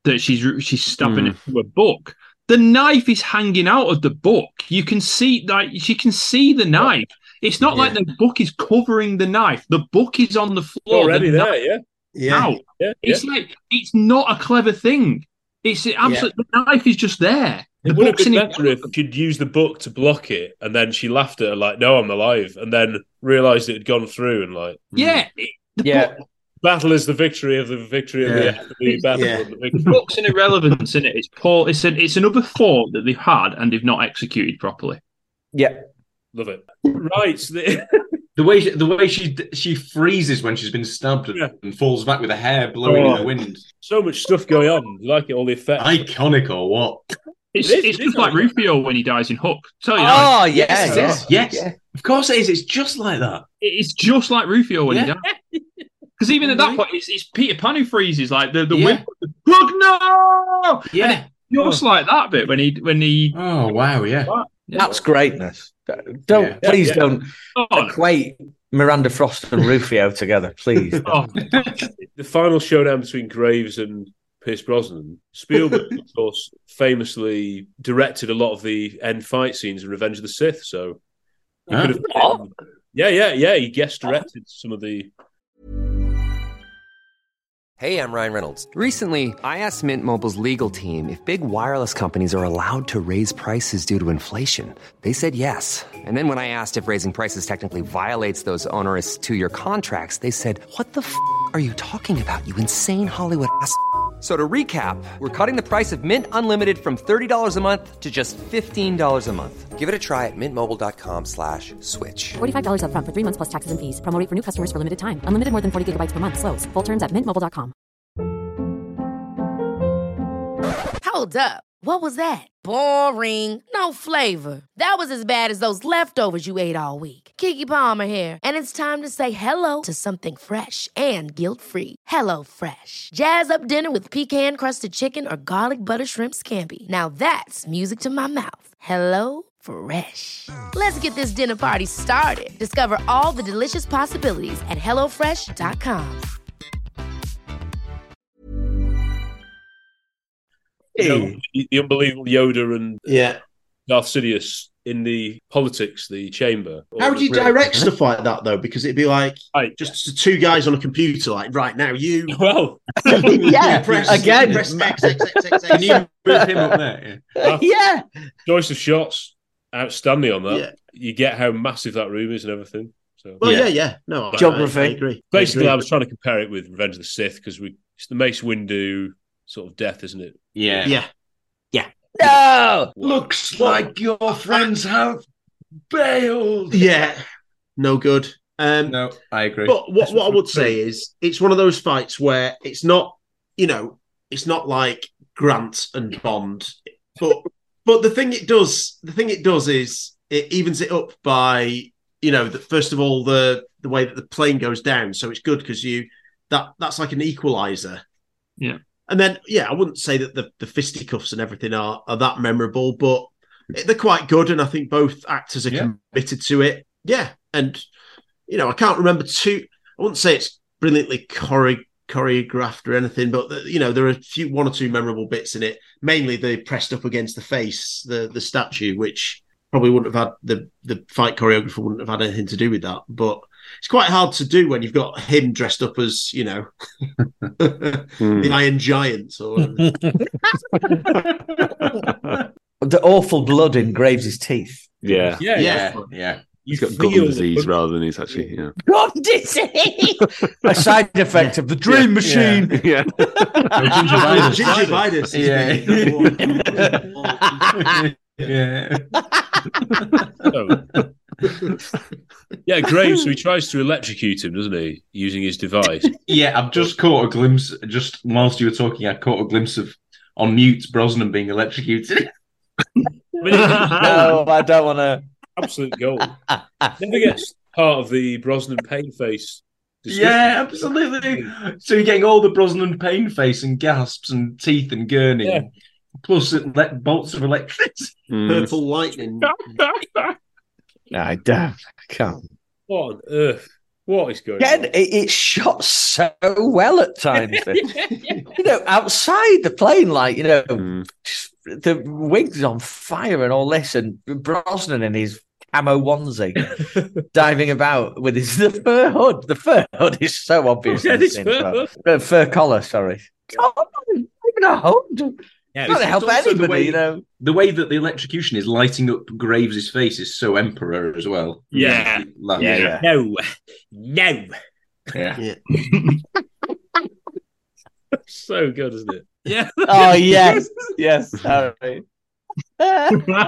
that she's stabbing it through a book. The knife is hanging out of the book. You can see, she can see the knife. It's not like the book is covering the knife. The book is on the floor. Already there, Yeah. It's like, it's not a clever thing. It's absolutely, the knife is just there. It would have been better if she'd used the book to block it, and then she laughed at her like, "No, I'm alive," and then realised it had gone through, and like, book, battle is the victory of the victory of the battle. Yeah. The book's an irrelevance, isn't it? It's another thought that they've had and they've not executed properly. Yeah, love it. Right, the way she freezes when she's been stabbed and falls back with her hair blowing in the wind. So much stuff going on. You like it, all the effects. Iconic or what? It's just like Rufio when he dies in Hook. Tell you yes. Of course it is. It's just like that. It's just like Rufio when he dies. Because even at that point, it's Peter Pan who freezes, like the whip. Hook, no! Yeah. Just like that bit when he. Oh wow! Yeah. That's greatness. Don't equate Miranda Frost and Rufio together, please. The final showdown between Graves and Pierce Brosnan. Spielberg, of course, famously directed a lot of the end fight scenes in Revenge of the Sith. So, he could have. He guest directed some of the. Hey, I'm Ryan Reynolds. Recently, I asked Mint Mobile's legal team if big wireless companies are allowed to raise prices due to inflation. They said yes. And then when I asked if raising prices technically violates those onerous 2-year contracts, they said, "What the f*** are you talking about, you insane Hollywood ass?" So to recap, we're cutting the price of Mint Unlimited from $30 a month to just $15 a month. Give it a try at mintmobile.com/switch. $45 up front for 3 months plus taxes and fees. Promo rate for new customers for limited time. Unlimited more than 40 gigabytes per month. Slows full terms at mintmobile.com. Hold up. What was that? Boring. No flavor. That was as bad as those leftovers you ate all week. Keke Palmer here, and it's time to say hello to something fresh and guilt-free. Hello Fresh. Jazz up dinner with pecan-crusted chicken or garlic butter shrimp scampi. Now that's music to my mouth. Hello Fresh. Let's get this dinner party started. Discover all the delicious possibilities at hellofresh.com. The unbelievable Yoda and Darth Sidious in the politics, the chamber. How do you direct stuff like that, though? Because it'd be like just 2 guys on a computer, like, right now, you... Well... press X. Can you move him up there? Yeah. Choice of shots, outstanding on that. Yeah. You get how massive that room is and everything. So, No, geography. I agree. Basically, I was trying to compare it with Revenge of the Sith because it's the Mace Windu sort of death, isn't it? Yeah. No! Looks like your friends have bailed. Yeah. No good. No, I agree. But what I would say is it's one of those fights where it's not, it's not like Grant and Bond. But the thing it does is it evens it up by, first of all, the way that the plane goes down. So it's good because that's like an equalizer. Yeah. And then, I wouldn't say that the fisticuffs and everything are that memorable, but they're quite good. And I think both actors are committed to it. Yeah. And, I can't remember I wouldn't say it's brilliantly choreographed or anything, but, there are one or two memorable bits in it. Mainly the pressed up against the face, the statue, which probably wouldn't have had the fight choreographer wouldn't have had anything to do with that. But it's quite hard to do when you've got him dressed up as, the Iron Giant. Or the awful blood in Graves' teeth. Yeah. He's got gum disease rather than he's actually, Gum disease! A side effect of the dream machine. Yeah. Gingivitis. Graves, so he tries to electrocute him, doesn't he, using his device? Yeah, I've just caught a glimpse, just whilst you were talking, I caught a glimpse of, on mute, Brosnan being electrocuted. No, I don't want to. Absolute gold. Never gets part of the Brosnan pain face. Yeah, absolutely. So you're getting all the Brosnan pain face and gasps and teeth and gurning, plus bolts of electricity. Purple lightning. I can't. What on earth? What is going Again, on? it's shot so well at times. Outside the plane, the wig's on fire and all this, and Brosnan in his camo onesie diving about with the fur hood. The fur hood is so obvious. Fur collar, sorry. Come on, even a hood. Yeah, not to help anybody, The way that the electrocution is lighting up Graves' face is so Emperor as well. Yeah. No. Yeah. So good, isn't it? Yeah. Oh, yes. Sorry. I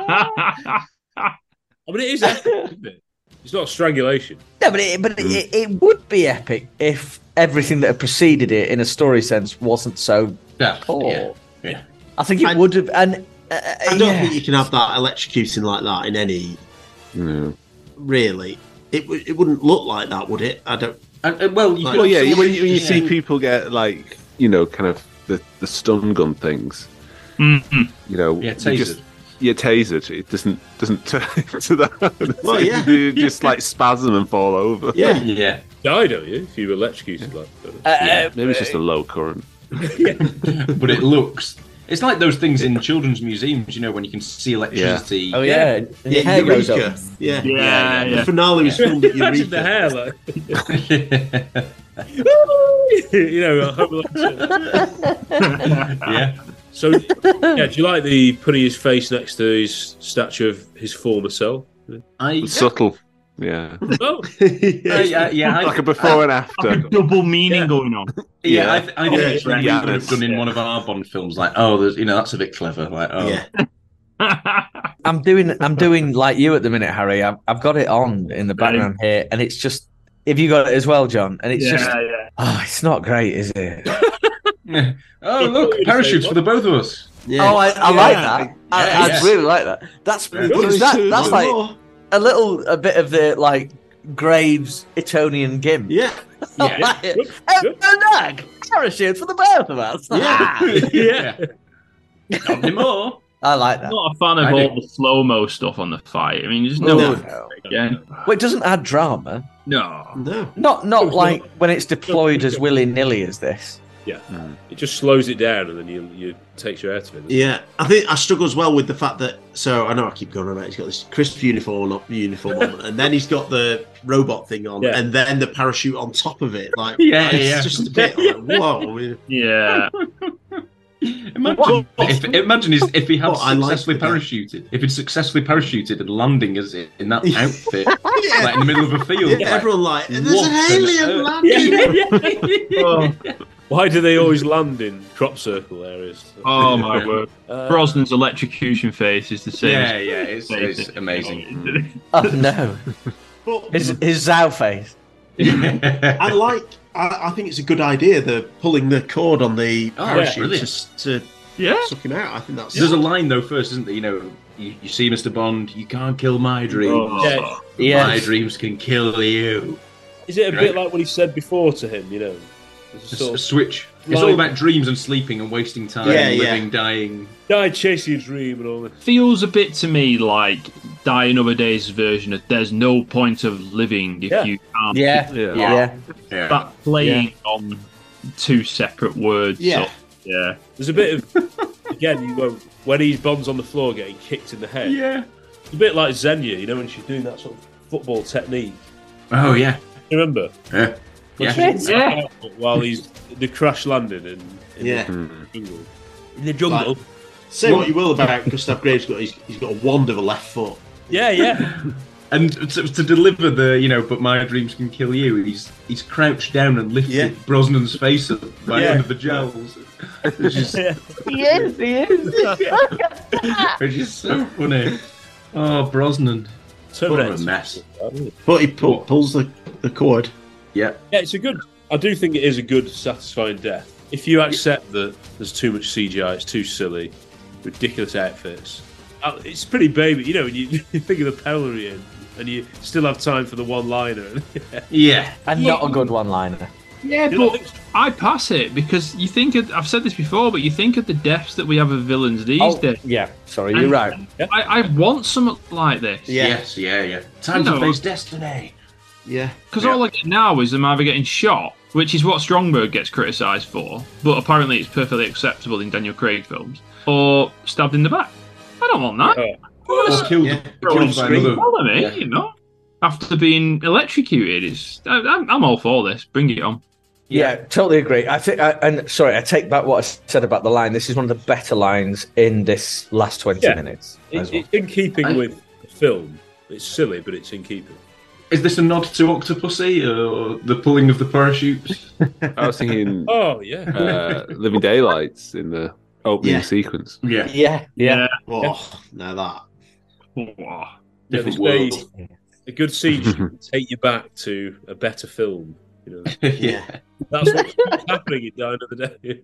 mean, it is epic, isn't it? It's not strangulation. No, but it would be epic if everything that had preceded it, in a story sense, wasn't so poor. Yeah. I think it would have, and I don't think you can have that electrocuting like that in any. No. Really, it wouldn't look like that, would it? I don't. When you see people get kind of the stun gun things, tasered. Tasered. It doesn't turn into that. Well, yeah. You just spasm and fall over. Yeah. Die, don't you? If you electrocuted like that. Maybe it's just a low current. But it looks. It's like those things in children's museums, when you can see electricity. Oh yeah, yeah. Hair goes up. Yeah. Yeah. The finale was filmed at Imagine Eureka. the hair, Yeah. So, do you like the putting his face next to his statue of his former self? Subtle. Yeah. Oh, like a before and after. Like a double meaning going on. I think it's really could have done in one of our Bond films. That's a bit clever. I'm doing like you at the minute, Harry. I've got it on in the background here, and it's just. Have you got it as well, John? And it's it's not great, is it? Oh, look, parachutes for the both of us. Yeah. Oh, I like that. I really like that. That's like a bit of the Graves Etonian Gimp. Yeah. Parachute for the both of us. Yeah. Not anymore. I like that. I'm not a fan of all the slow-mo stuff on the fight. I mean, there's no. Well, it doesn't add drama. No. Not like when it's deployed as willy-nilly as this. Yeah. It just slows it down and then you takes you out of it. Yeah. I think I struggle as well with the fact that, so I know I keep going on about, he's got this crisp uniform on, and then he's got the robot thing on, and then the parachute on top of it. It's just a bit whoa. Yeah. Imagine if he had successfully parachuted. If he'd successfully parachuted and landing as in that outfit, in the middle of a field. Yeah, everyone there's an alien landing. Why do they always land in crop circle areas? Oh my word! Brosnan's electrocution face is the same. Yeah, it's amazing. Oh no! His Zhao face. I think it's a good idea. The pulling the cord on the parachute just to suck him out. I think that's. There's a line though first, isn't there? You see, Mr. Bond, you can't kill my dreams. My dreams can kill you. Is it a bit like what he said before to him? A switch. It's all about dreams and sleeping and wasting time, living, dying. Die chasing your dream and all that. Feels a bit to me like Die Another Day's version of there's no point of living if you can't. Yeah. That playing on two separate words. Yeah. There's a bit of, again, when he's Bond's on the floor getting kicked in the head. Yeah. It's a bit like Xenia, when she's doing that sort of football technique. Oh, yeah. You remember? Yeah. While he's the crash landing in the jungle. In the jungle. Say what you will about Gustav Graves, he's got a wand of a left foot. Yeah. And to deliver the, but my dreams can kill you, he's crouched down and lifted Brosnan's face up right under the jowls. Which is, he is. Which is so funny. Oh, Brosnan. What a mess. But he pulls the cord. Yeah, I do think it is a good, satisfying death. If you accept that there's too much CGI, it's too silly, ridiculous outfits. It's pretty baby, when you think of the Pellery in, and you still have time for the one-liner. And not a good one-liner. Yeah, but I pass it because you think I've said this before, but you think of the deaths that we have of villains these days. Yeah, sorry, you're right. I want something like this. Yes, yeah. Time to face destiny. Yeah. Because all I get now is them either getting shot, which is what Stromberg gets criticised for, but apparently it's perfectly acceptable in Daniel Craig films, or stabbed in the back. I don't want that. Or killed by another. Follow me, you know. After being electrocuted, I'm all for this. Bring it on. Yeah, totally agree. I think, I take back what I said about the line. This is one of the better lines in this last 20 minutes. It's in keeping with the film. It's silly, but it's in keeping. Is this a nod to Octopussy or the pulling of the parachutes? I was thinking, Living Daylights in the opening sequence. Yeah. Oh, now that. Different world. A good siege can take you back to a better film. You know? Yeah. That's what's happening at the end of the day.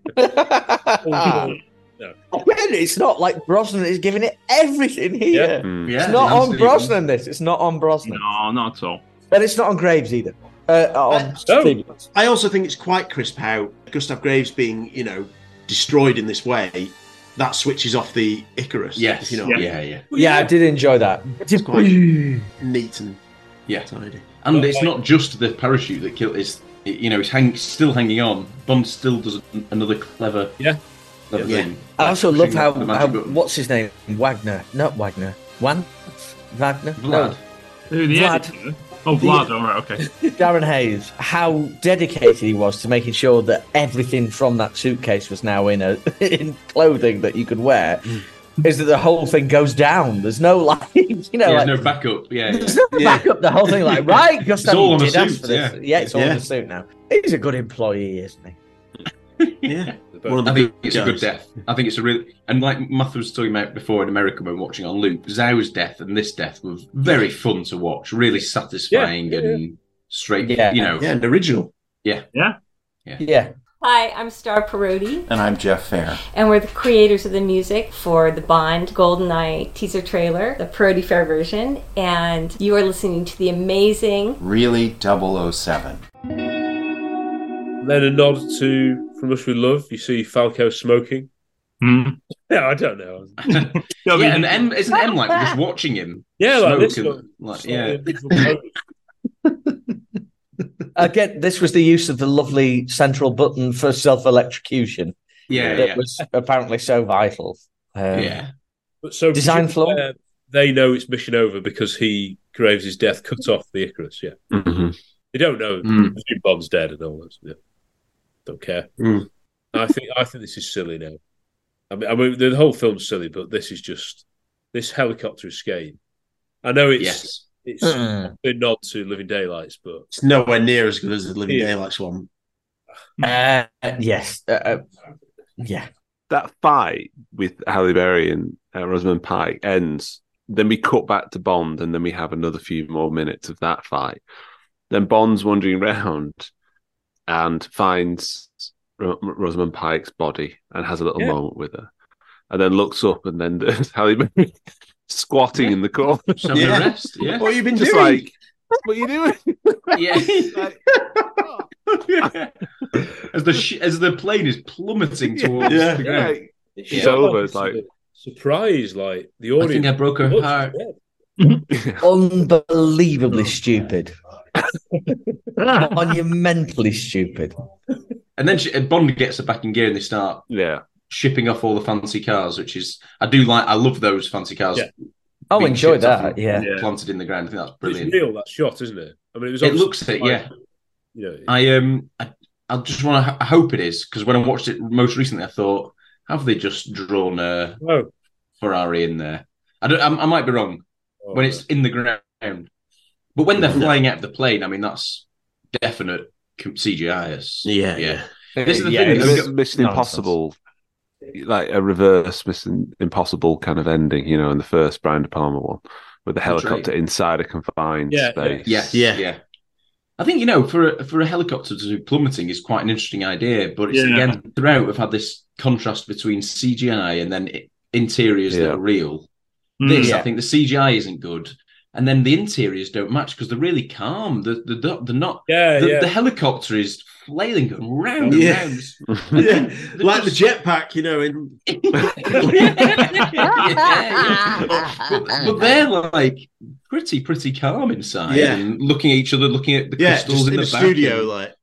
No. Again, it's not like Brosnan is giving it everything here. Yeah, it's not on Brosnan, this. It's not on Brosnan. No, not at all. And it's not on Graves either. I also think it's quite crisp how Gustav Graves being, destroyed in this way, that switches off the Icarus. Yes. If you know Yeah, I did enjoy that. It's quite neat and tidy. And it's not just the parachute that killed. He's still hanging on. Bond still does another clever. Thing. I also love how what's his name? Wagner. Wagner. Vlad. No. Who, the editor? Oh, Vlad, all right, okay. Darren Hayes, how dedicated he was to making sure that everything from that suitcase was now in clothing that you could wear. Is that the whole thing goes down? There's no there's no backup. There's no backup. The whole thing, right? Gustav, it's all on you a did ask suit. for this. Yeah, it's all in a suit now. He's a good employee, isn't he? Yeah. I think it's a good death. I think it's a really, and like Matthew was talking about before in America when watching on Luke, Zhou's death and this death were very fun to watch, really satisfying and straight, and original. Yeah. Hi, I'm Star Parodi. And I'm Jeff Fair. And we're the creators of the music for the Bond GoldenEye teaser trailer, the Parodi Fair version, and you are listening to the amazing Really 007. Then a nod to From Us With Love. You see Falco smoking. Yeah, I don't know. And M isn't M like just watching him. Yeah, smoke like this. Again, this was the use of the lovely central button for self-electrocution. That was apparently so vital. But so design flaw. They know it's mission over because Graves' death cut off the Icarus. Yeah, they don't know. Bond's dead and all that. Yeah. Don't care. I think this is silly now. I mean, the whole film's silly, but this is just this helicopter escape. I know it's a nod to Living Daylights, but it's nowhere near as good as the Living Daylights one. Yes. Yeah. That fight with Halle Berry and Rosamund Pike ends. Then we cut back to Bond, and then we have another few more minutes of that fight. Then Bond's wandering around and finds Rosamund Pike's body and has a little moment with her, and then looks up, and then there's Halle Berry squatting in the corner. Rest. Yeah. What have you been just doing? Like, what are you doing? As the plane is plummeting towards the ground. It's over. It's like surprise, like the audience. I think I broke her heart. Unbelievably stupid. Monumentally stupid. And then Bond gets her back in gear and they start shipping off all the fancy cars, which is I love those fancy cars. Oh, enjoy that. Planted in the ground. I think that's brilliant. It's real, that shot, isn't it? I mean, it looks it, yeah. I just want to. I hope it is, because when I watched it most recently, I thought, have they just drawn a Ferrari in there? I might be wrong. When it's in the ground, but when they're flying out of the plane, I mean that's definite CGI. Yeah. This is the thing. It's Mission Impossible, like a reverse Mission Impossible kind of ending, in the first Brian De Palma one, with the helicopter inside a confined space. Yeah. I think for a helicopter to do plummeting is quite an interesting idea, but it's again throughout we've had this contrast between CGI and then interiors that are real. I think the CGI isn't good, and then the interiors don't match because they're really calm. They're not. The helicopter is flailing, going round and round. Like the jetpack, but they're like pretty calm inside, and looking at each other, looking at the crystals in the studio, like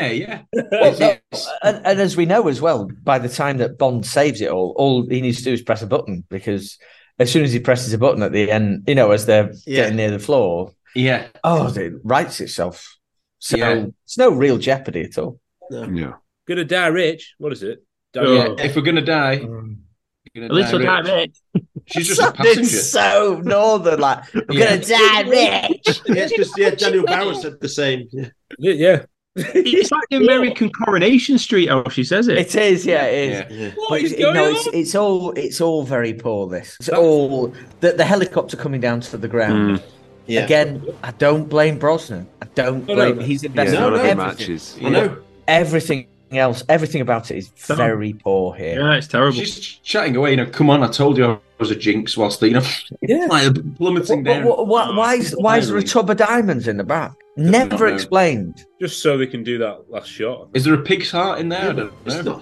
and as we know as well, by the time that Bond saves it all he needs to do is press a button, because as soon as he presses a button at the end, as they're getting near the floor, it rights itself. So it's no real jeopardy at all. No. Gonna die rich. What is it? If we're gonna die, at least we'll die rich. She's just a passenger. It's so northern, like we're gonna die rich. It's because Daniel Bauer said the same. Yeah. It's like the American Coronation Street. Oh, she says it. It is, it is. What is going on? It's all very poor. It's all the helicopter coming down to the ground. Again, I don't blame Brosnan. I don't blame. He's invested in everything. Matches. I know everything else. Everything about it is very poor here. Yeah, it's terrible. She's chatting away. Come on! I told you I was a jinx. Whilst like plummeting down. Why is there a tub of diamonds in the back? Never explained. Just so they can do that last shot. Is there a pig's heart in there? I don't know.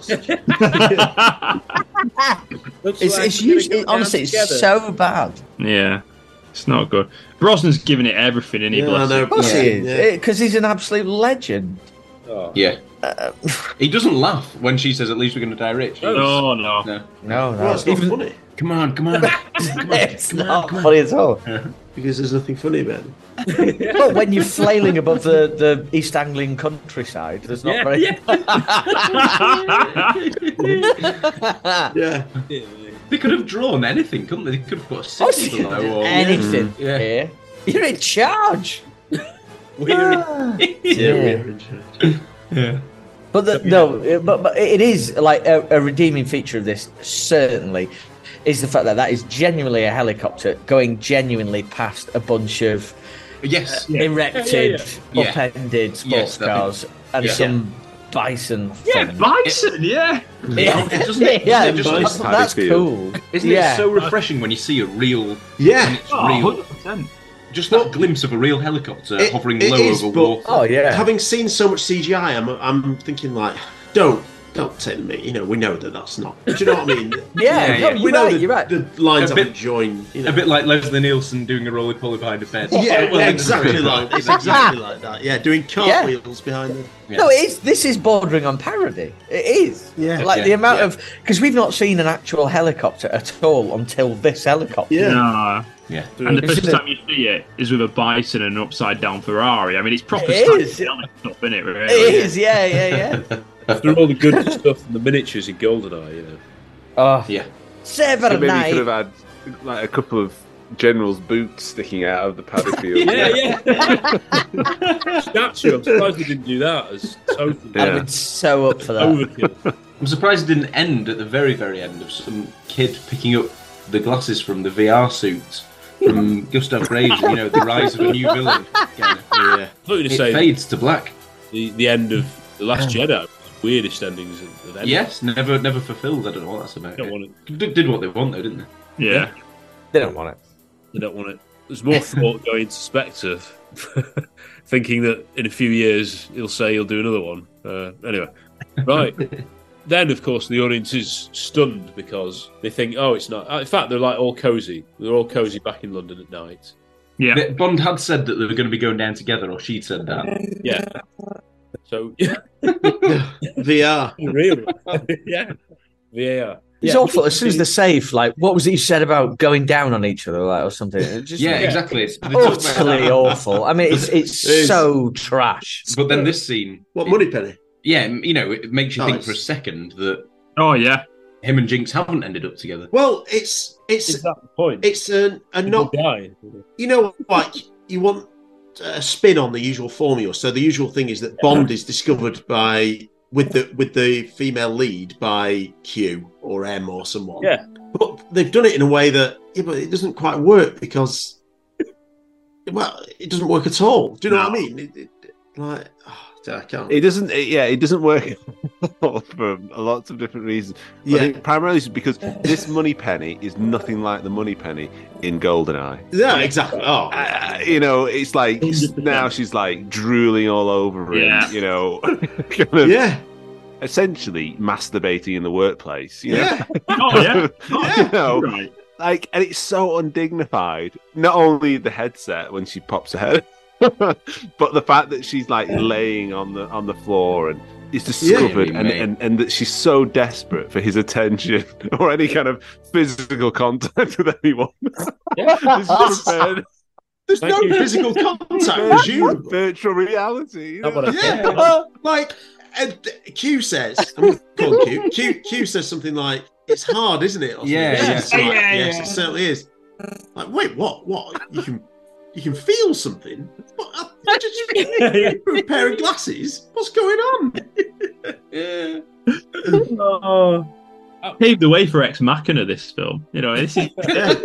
It's usually, honestly, it's so bad. Yeah, it's not good. Brosnan's giving it everything, and he bless him. Of course he is, because he's an absolute legend. Oh. Yeah. He doesn't laugh when she says, "At least we're going to die rich." No. Well, it's not funny. Come on. It's not funny at all. Because there's nothing funny about it. Well, when you're flailing above the East Anglian countryside, there's not very. They could have drawn anything, couldn't they? They could have put a city below or anything. Here, you're in charge. We're in charge. Yeah. But it is like a redeeming feature of this, certainly, is the fact that is genuinely a helicopter going genuinely past a bunch of erected, upended sports cars and some bison. Bison, That's cool. Isn't it so refreshing when you see a real? Yeah, it's real. 100%. Just that glimpse of a real helicopter hovering low over water. Oh yeah. Having seen so much CGI, I'm thinking like, don't tell me. We know that's not. Do you know what I mean? You're right. The lines haven't joined. A bit like Leslie Nielsen doing a roly poly behind a bed. Exactly like it's exactly like that. Yeah, doing cartwheels behind them. Yeah. No, this is bordering on parody. It is. Yeah. The amount of, because we've not seen an actual helicopter at all until this helicopter. Yeah. No. Yeah. And the first time you see it is with a bison and an upside down Ferrari. I mean, it's proper stuff, isn't it? Really? It is. Yeah. After all the good stuff and the miniatures in GoldenEye, Oh yeah. So maybe you could have had like a couple of general's boots sticking out of the paddock field. Statue. I'm surprised they didn't do that. As totally. I've been so up for that. Overkill. I'm surprised it didn't end at the very, very end of some kid picking up the glasses from the VR suits from Gustav Graves. The rise of a new villain. It fades to black. The end of The Last Jedi. Weirdest endings of any. Yes, never fulfilled. I don't know what that's about. Don't want it. Did what they want though, didn't they? Yeah. They don't want it. They don't want it. There's more thought going to Spectre, thinking that in a few years he'll say he'll do another one. Anyway, right. Then, of course, the audience is stunned because they think, oh, it's not. In fact, they're like all cozy. They're all cozy back in London at night. Yeah. Bond had said that they were going to be going down together, or she'd said that. Yeah. So, VR. Really? Yeah. VAR. It's awful. As soon as they're safe, like, what was it you said about going down on each other, like, or something? It's just, exactly. It's utterly awful. I mean, it's so trash. But then this scene, what Moneypenny? Yeah, it makes you think for a second that. Oh yeah, him and Jinx haven't ended up together. Well, it's that the point. It's a not. Die. Like you want a spin on the usual formula. So the usual thing is that Bond is discovered with the female lead by Q or M or someone. Yeah. But they've done it in a way that but it doesn't quite work because it doesn't work at all. Do you know what I mean? I can't. It doesn't. It doesn't work for lots of different reasons. Yeah. I think primarily because this Moneypenny is nothing like the Moneypenny in GoldenEye. Yeah, exactly. Oh, it's like now she's like drooling all over him. Kind of, essentially masturbating in the workplace. Oh yeah. Right. Like, and it's so undignified. Not only the headset when she pops her head, but the fact that she's like laying on the floor and is discovered, and that she's so desperate for his attention or any kind of physical contact with anyone. There's no physical contact. Virtual reality. Like Q says, I'm called Q. Q says something like, "It's hard, isn't it?" Or yes, it certainly is. Like, wait, what? You can feel something? I just through a pair of glasses. What's going on? Paved the way for Ex Machina, this film. This is.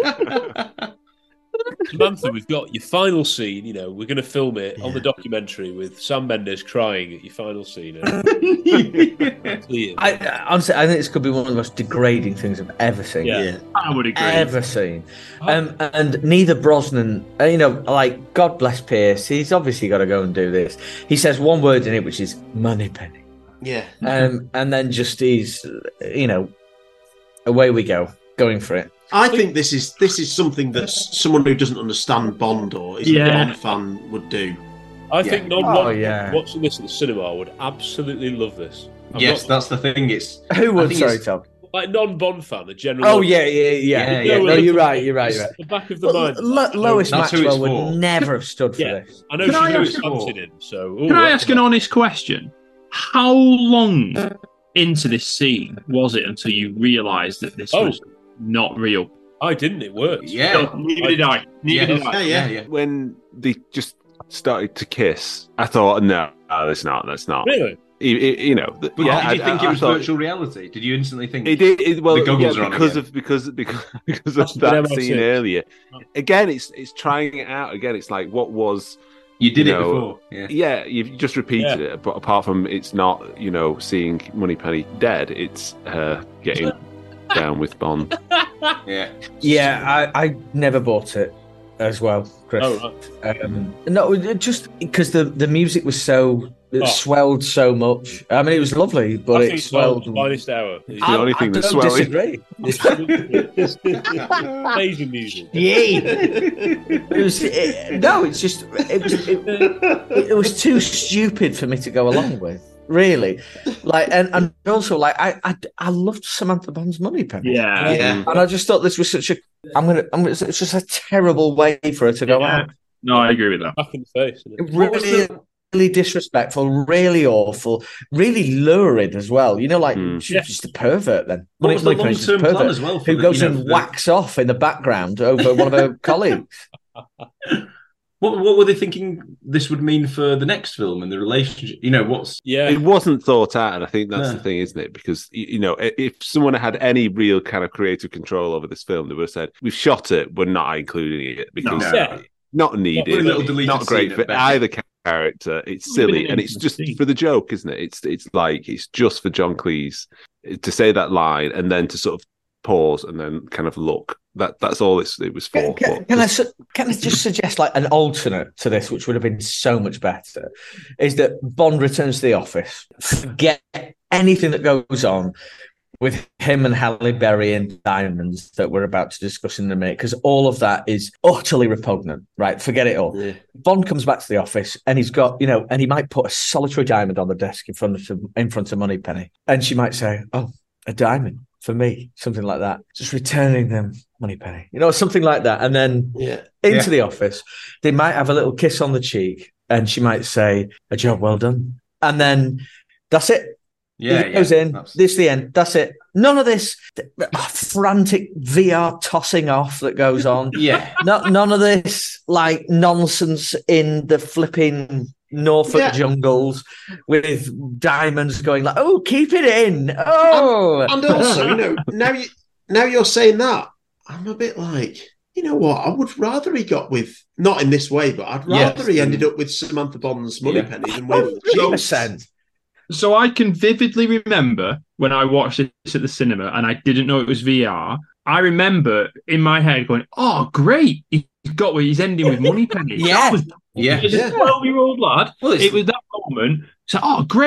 Samantha, we've got your final scene. We're going to film it on the documentary with Sam Mendes crying at your final scene. Honestly, I think this could be one of the most degrading things I've ever seen. Yeah. I would agree. Ever seen. And neither Brosnan, like, God bless Pierce, he's obviously got to go and do this. He says one word in it, which is Moneypenny. Yeah. And then just he's, away we go, going for it. I think this is something that someone who doesn't understand Bond or is a Bond fan would do. I think non-Bond watching this at the cinema would absolutely love this. That's the thing. It's who would? Sorry, Tom. Like non-Bond fan, a general. Oh yeah. No, you're right. The back of the mind. Lois Maxwell would never have stood for this. I know she's dancing in. So can I ask an honest question? How long into this scene was it until you realised that this was not real? I didn't. It worked. Yeah, neither did I. Yeah. When they just started to kiss, I thought, no, that's not. Really? Did you think it was virtual reality? Did you instantly think it did? Well, the goggles are on because of that scene earlier. Again, it's trying it out again. It's like, what was. You did it before. Yeah, you've just repeated it. But apart from it's not, seeing Moneypenny dead, it's her getting down with Bond. Yeah, I never bought it as well, Chris. Oh, right. No, just because the music was so swelled so much. I mean, it was lovely, but it swelled. The finest hour. It's the only thing that's swelling. Amazing music. Yeah. It was too stupid for me to go along with. Really, like, and also, like, I loved Samantha Bond's Moneypenny. Yeah. And I just thought this was such a. It's just a terrible way for her to go out. No, I agree with that. Back in the face. Really disrespectful, really awful, really lurid as well. She's just a pervert then. What was the long-term plan as well? Who goes and whacks off in the background over one of her colleagues. What were they thinking this would mean for the next film and the relationship? It wasn't thought out, and I think that's the thing, isn't it? Because if someone had any real kind of creative control over this film, they would have said, "We've shot it, we're not including it because not needed, not great for either character. It's silly, and it's just for the joke, isn't it? It's like it's just for John Cleese to say that line and then to sort of pause and then kind of look. That's all it was for. Can I just suggest like an alternate to this, which would have been so much better, is that Bond returns to the office, forget anything that goes on with him and Halle Berry and diamonds that we're about to discuss in a minute, because all of that is utterly repugnant, right? Forget it all. Yeah. Bond comes back to the office and he's got, and he might put a solitary diamond on the desk in front of Moneypenny, and she might say, "Oh, a diamond for me," something like that. Just returning them Moneypenny, something like that. And then into the office, they might have a little kiss on the cheek and she might say, "A job well done." And then that's it. He goes in, absolutely. This is the end. That's it. None of this frantic VR tossing off that goes on. None of this like nonsense in the flipping Norfolk jungles with diamonds going like, "Oh, keep it in." Oh, and also, now you're saying that, I'm a bit like, you know what? I would rather he got with, not in this way, but I'd rather he ended up with Samantha Bond's Moneypenny than with 100%. So I can vividly remember when I watched this at the cinema and I didn't know it was VR. I remember in my head going, "Oh, great! He's ending with Moneypenny." Yeah. As a 12-year-old lad, it was that moment. So, "Oh, great!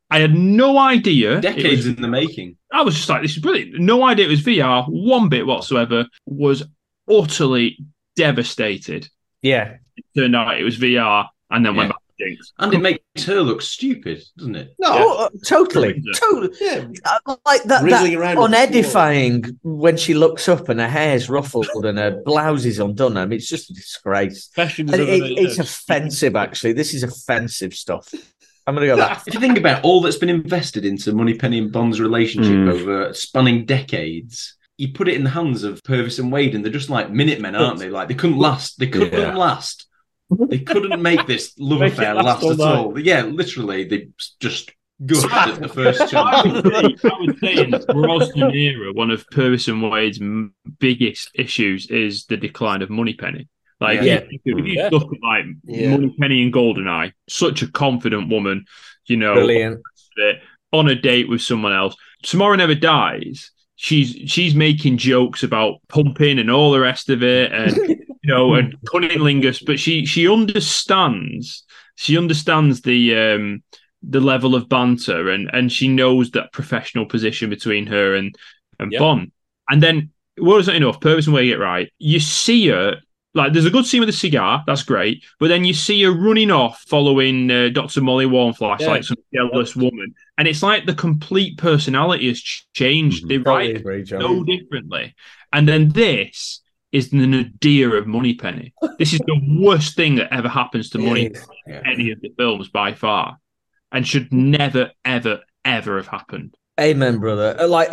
I had no idea. Decades in the making. I was just like, this is brilliant. No idea it was VR, one bit whatsoever. Was utterly devastated. Yeah. It turned out it was VR and then went back to Jinx. And it makes her look stupid, doesn't it? No, totally. Yeah. Like that around unedifying when she looks up and her hair's ruffled and her blouse is undone. I mean, it's just a disgrace. It's offensive, actually. This is offensive stuff. I'm going to go that. If you think about all that's been invested into Moneypenny and Bond's relationship over spanning decades, you put it in the hands of Purvis and Wade, and they're just like Minutemen, aren't they? Like, they couldn't last. They couldn't last. They couldn't make this love affair last at all. Yeah, literally, they just gushed at the first chance. I would say in the Brosnan era, one of Purvis and Wade's biggest issues is the decline of Moneypenny. Like, if you look at like Moneypenny and Goldeneye, such a confident woman, you know, brilliant, on a date with someone else. Tomorrow Never Dies. She's making jokes about pumping and all the rest of it, and you know, and cunnilingus. But she understands. She understands the level of banter, and she knows that professional position between her and Bond. And then, what is not enough? Purvis and Wade get right. You see her. Like, there's a good scene with the cigar, that's great, but then you see her running off following Dr. Molly Warmflash, like some jealous woman, and it's like the complete personality has changed. They write so differently. And then this is the nadir of Moneypenny. This is the worst thing that ever happens to Moneypenny in any of the films by far, and should never, ever, ever have happened. Amen, brother.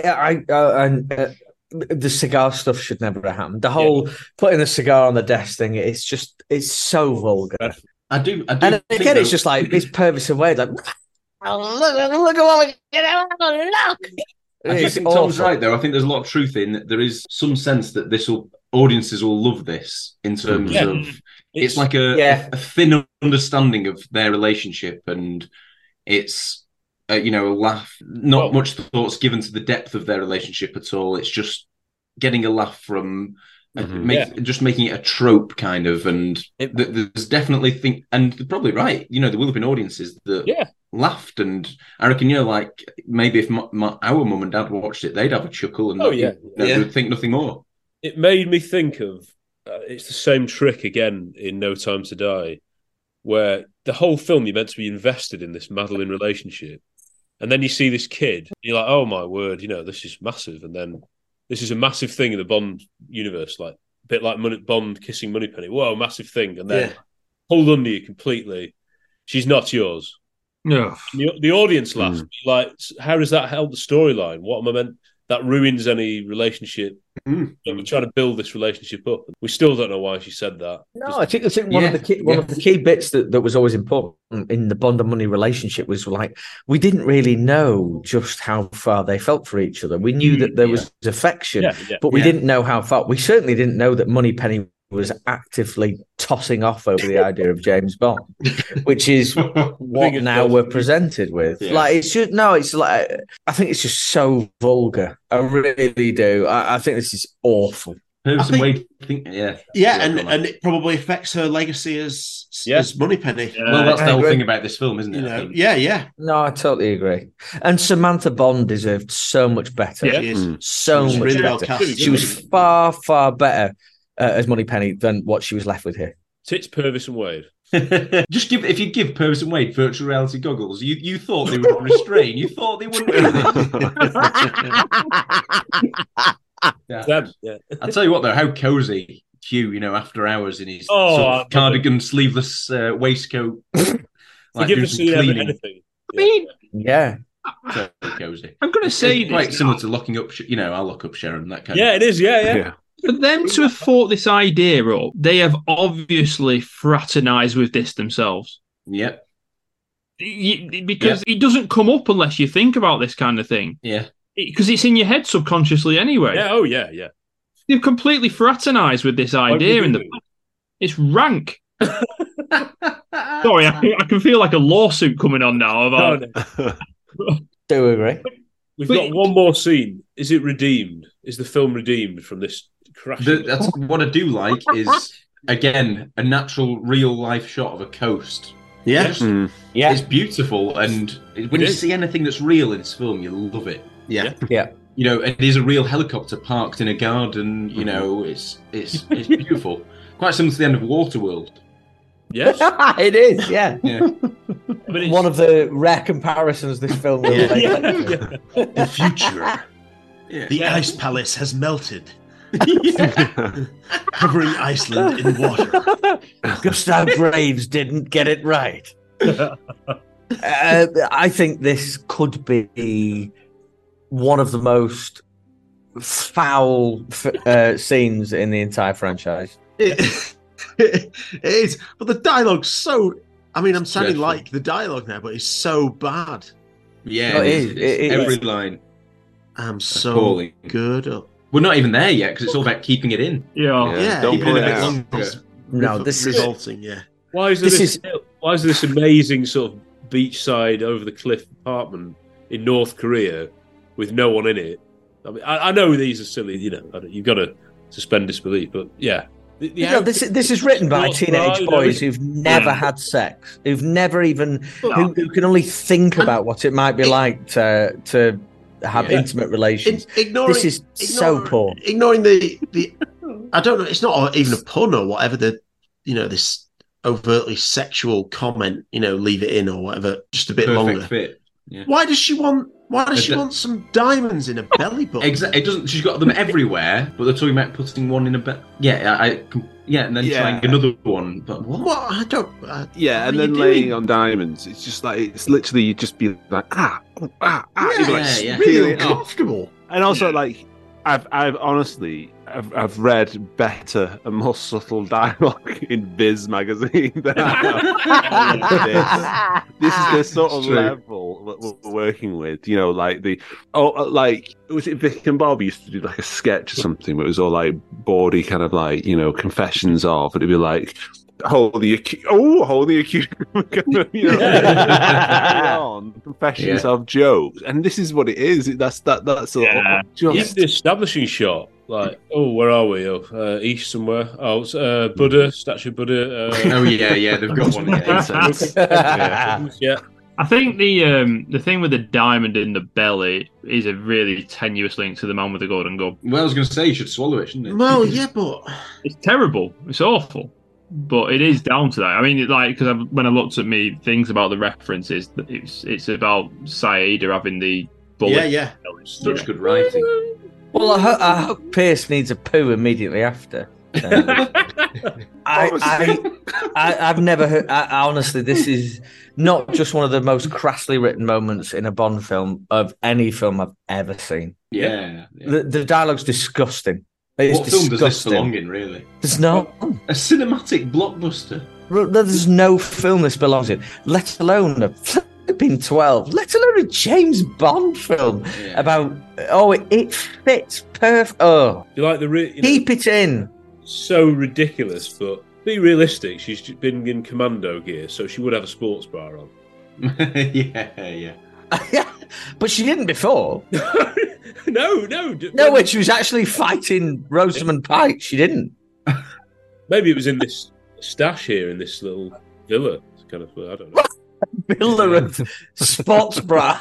The cigar stuff should never have happened. The whole putting the cigar on the desk thing, it's so vulgar. I do. And again, it's just like, it's Purvis and Wade, like, look at what we get out, look. I do think Tom's right, though. I think there's a lot of truth in that. There is some sense that audiences will love this in terms of it's like a thin understanding of their relationship, and it's a laugh. Not much thought's given to the depth of their relationship at all. It's just getting a laugh from just making it a trope, kind of. And there's definitely and they're probably right. You know, there will have been audiences that laughed, and I reckon, like maybe if our mum and dad watched it, they'd have a chuckle and they'd think nothing more. It made me think of it's the same trick again in No Time to Die, where the whole film you're meant to be invested in this Madeline relationship. And then you see this kid, you're like, oh my word, this is massive. And then this is a massive thing in the Bond universe, like a bit like Bond kissing Moneypenny. Whoa, massive thing. And then pulled under you completely. She's not yours. No. The audience laughs. Like, how does that help the storyline? What am I meant? That ruins any relationship. We're trying to build this relationship up. We still don't know why she said that. No, I think one of the key bits that was always important in the Bond and Money relationship was like, we didn't really know just how far they felt for each other. We knew that there was affection, but we didn't know how far. We certainly didn't know that Moneypenny was actively tossing off over the idea of James Bond, which is what now we're presented with. Like, it's just I think it's just so vulgar. I really do. I think this is awful. And it probably affects her legacy as Moneypenny. Well, that's the whole thing about this film, isn't it? No, I totally agree. And Samantha Bond deserved so much better. She is. So much really better. Well cast, she was far, far better as Moneypenny than what she was left with here. Tits Purvis and Wade. If you give Purvis and Wade virtual reality goggles, you thought they would restrain. You thought they wouldn't do this. I'll tell you what, though, how cozy Hugh, after hours in his sort of cardigan, sleeveless waistcoat, like doing some cleaning. Anything. So cozy. I'm going to say it's quite similar to locking up. I'll lock up Sharon. That kind of. Yeah, it is. Yeah. For them to have thought this idea up, they have obviously fraternised with this themselves. Yep. Because it doesn't come up unless you think about this kind of thing. Yeah. Because it's in your head subconsciously anyway. Yeah. Oh, yeah. They've completely fraternised with this idea. It's rank. Sorry, I can feel like a lawsuit coming on now. Do agree. We've got one more scene. Is it redeemed? Is the film redeemed from this crash? That's what I do like is, again, a natural real life shot of a coast Yeah. It's beautiful, and when you see anything that's real in this film, you love it. Yeah. You know, it is a real helicopter parked in a garden. You know, it's beautiful. Quite similar to the end of Waterworld. Yes, it is. Yeah. But one of the rare comparisons this film will make. The future. The ice palace has melted, covering Iceland in water. Gustav Graves didn't get it right. I think this could be one of the most foul scenes in the entire franchise. It is, but the dialogue's so. I mean, I'm sounding like the dialogue now, but it's so bad. Yeah, it is. Every line. I'm so appalling. Good. We're not even there yet because it's all about keeping it in. Yeah. Don't keeping pull it it a bit out. longer. No, this is revolting. Yeah. Why is this amazing sort of beachside over the cliff apartment in North Korea with no one in it? I mean, I know these are silly. You know, you've got to suspend disbelief, but yeah. This is written by teenage boys who've never had sex, who've never even who can only think about what it might be like to have intimate relations. This is so poor. Ignoring the I don't know. It's not even a pun or whatever. This overtly sexual comment. Leave it in or whatever. Just a bit longer. Fit. Yeah. Why does she want some diamonds in a belly button? Exactly. It doesn't. She's got them everywhere, but they're talking about putting one in a belly. Yeah, and then trying another one. But what? What? I don't. And then laying on diamonds. It's just like it's literally you just be like Yeah, really uncomfortable. And also like I've honestly I've read better and more subtle dialogue in Viz magazine than I have this. This is the sort of level that we're working with. Was it Vic and Bob used to do like a sketch or something where it was all like bawdy kind of like, confessions of, and it'd be like, hold the accused, confessions of jokes, and this is what it is. That's just the establishing shot. Like, where are we? East somewhere. Buddha, statue of Buddha. They've got one. Yeah. I think the thing with the diamond in the belly is a really tenuous link to the man with the golden gun. Well, I was going to say you should swallow it, shouldn't it? Well, yeah, but it's terrible. It's awful. But it is down to that. I mean, because when I looked at things about the references, it's about Saida having the bullet. Yeah. Such good writing. Well, I hope Pierce needs a poo immediately after. I've never heard. Honestly, this is not just one of the most crassly written moments in a Bond film of any film I've ever seen. Yeah. The dialogue's disgusting. What film does this belong in, really? There's no a cinematic blockbuster. There's no film this belongs in, let alone a flipping 12, let alone a James Bond film about. It fits perfect. You like keep it in. So ridiculous, but be realistic. She's been in commando gear, so she would have a sports bra on. Yeah. But she didn't before. No. When she was actually fighting Rosamund Pike, she didn't. Maybe it was in this stash here in this little villa. It's kind of, I don't know. Villa of sports bras.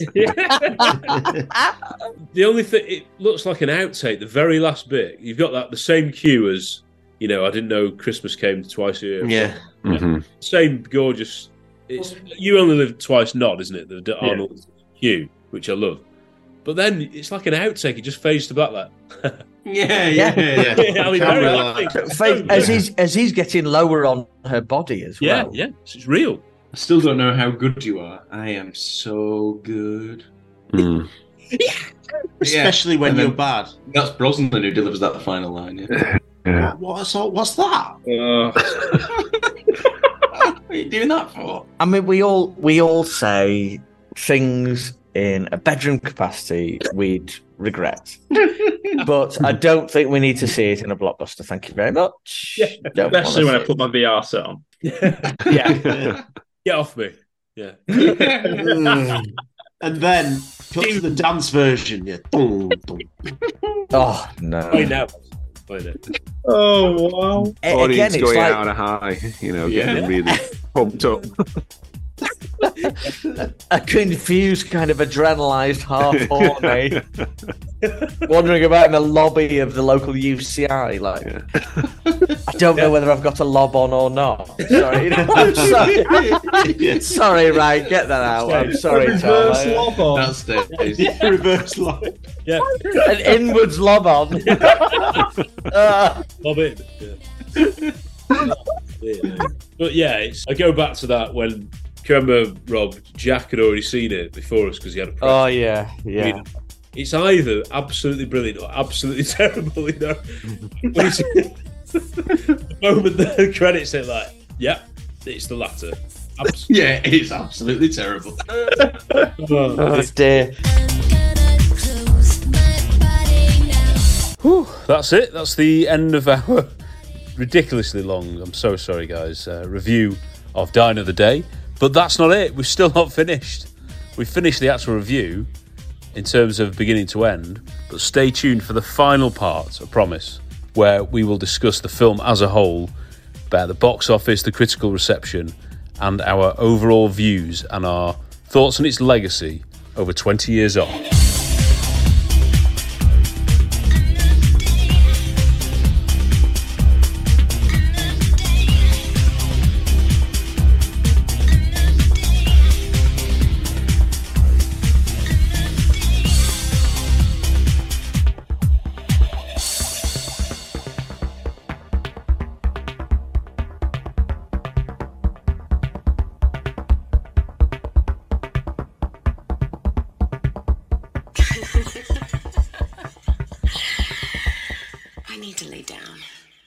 The only thing, it looks like an outtake. The very last bit, you've got the same cue as, I didn't know Christmas came twice a year. Yeah. Mm-hmm. Same gorgeous. It's You Only Live Twice nod, isn't it? The Arnold cue, which I love. But then it's like an outtake. It just fades to black. Like, yeah. I mean, as he's getting lower on her body as well. Yeah, it's real. I still don't know how good you are. I am so good. Especially when you're bad. That's Brosnan who delivers that the final line. Yeah. What's that? What are you doing that for? I mean, we all say things in a bedroom capacity we'd regret. But I don't think we need to see it in a blockbuster. Thank you very much. Yeah, especially when I put my VR set on. Yeah. Get off me. Yeah. And then cut to the dance version. Yeah. Oh, no. Right now. Oh wow! Audience again, going out on a high, getting really pumped up. A confused, kind of adrenalised half horny, wandering about in the lobby of the local UCI. I don't know whether I've got a lob on or not. Sorry, I'm sorry. Sorry, Ryan, get that out. I'm sorry, Tom. Reverse lob on. That's the reverse lob. Yeah, an inwards lob on. Lob in. Yeah. But yeah, I go back to that when. Remember, Rob, Jack had already seen it before us because he had a press. Oh, yeah. It's either absolutely brilliant or absolutely terrible, The moment the credits hit, it's the latter. Yeah, it's absolutely terrible. Oh, dear. Whew, that's it. That's the end of our ridiculously long, I'm so sorry, guys, review of Dine of the Day. But that's not it. We've still not finished. We've finished the actual review in terms of beginning to end. But stay tuned for the final part, I promise, where we will discuss the film as a whole, about the box office, the critical reception, and our overall views and our thoughts on its legacy over 20 years on. I need to lay down.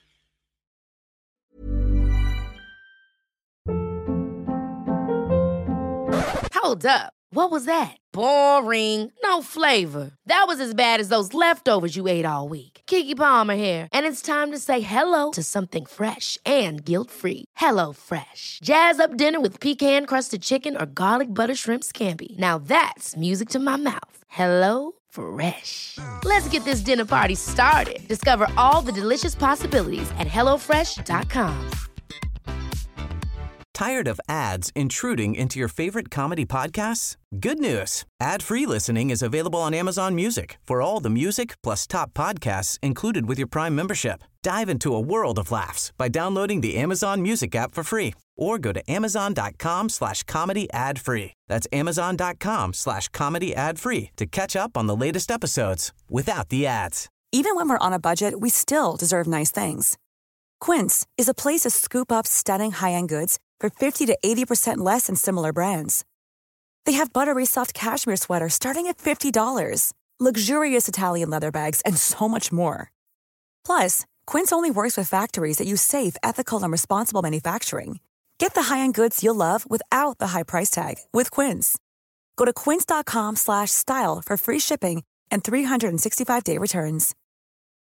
Hold up. What was that? Boring. No flavor. That was as bad as those leftovers you ate all week. Keke Palmer here, and it's time to say hello to something fresh and guilt-free. HelloFresh. Jazz up dinner with pecan-crusted chicken or garlic butter shrimp scampi. Now that's music to my mouth. HelloFresh. Let's get this dinner party started. Discover all the delicious possibilities at HelloFresh.com. Tired of ads intruding into your favorite comedy podcasts? Good news. Ad-free listening is available on Amazon Music for all the music plus top podcasts included with your Prime membership. Dive into a world of laughs by downloading the Amazon Music app for free or go to amazon.com/comedy ad-free. That's amazon.com/comedy ad-free to catch up on the latest episodes without the ads. Even when we're on a budget, we still deserve nice things. Quince is a place to scoop up stunning high-end goods for 50 to 80% less than similar brands. They have buttery soft cashmere sweaters starting at $50, luxurious Italian leather bags, and so much more. Plus, Quince only works with factories that use safe, ethical, and responsible manufacturing. Get the high-end goods you'll love without the high price tag with Quince. Go to quince.com/style for free shipping and 365-day returns.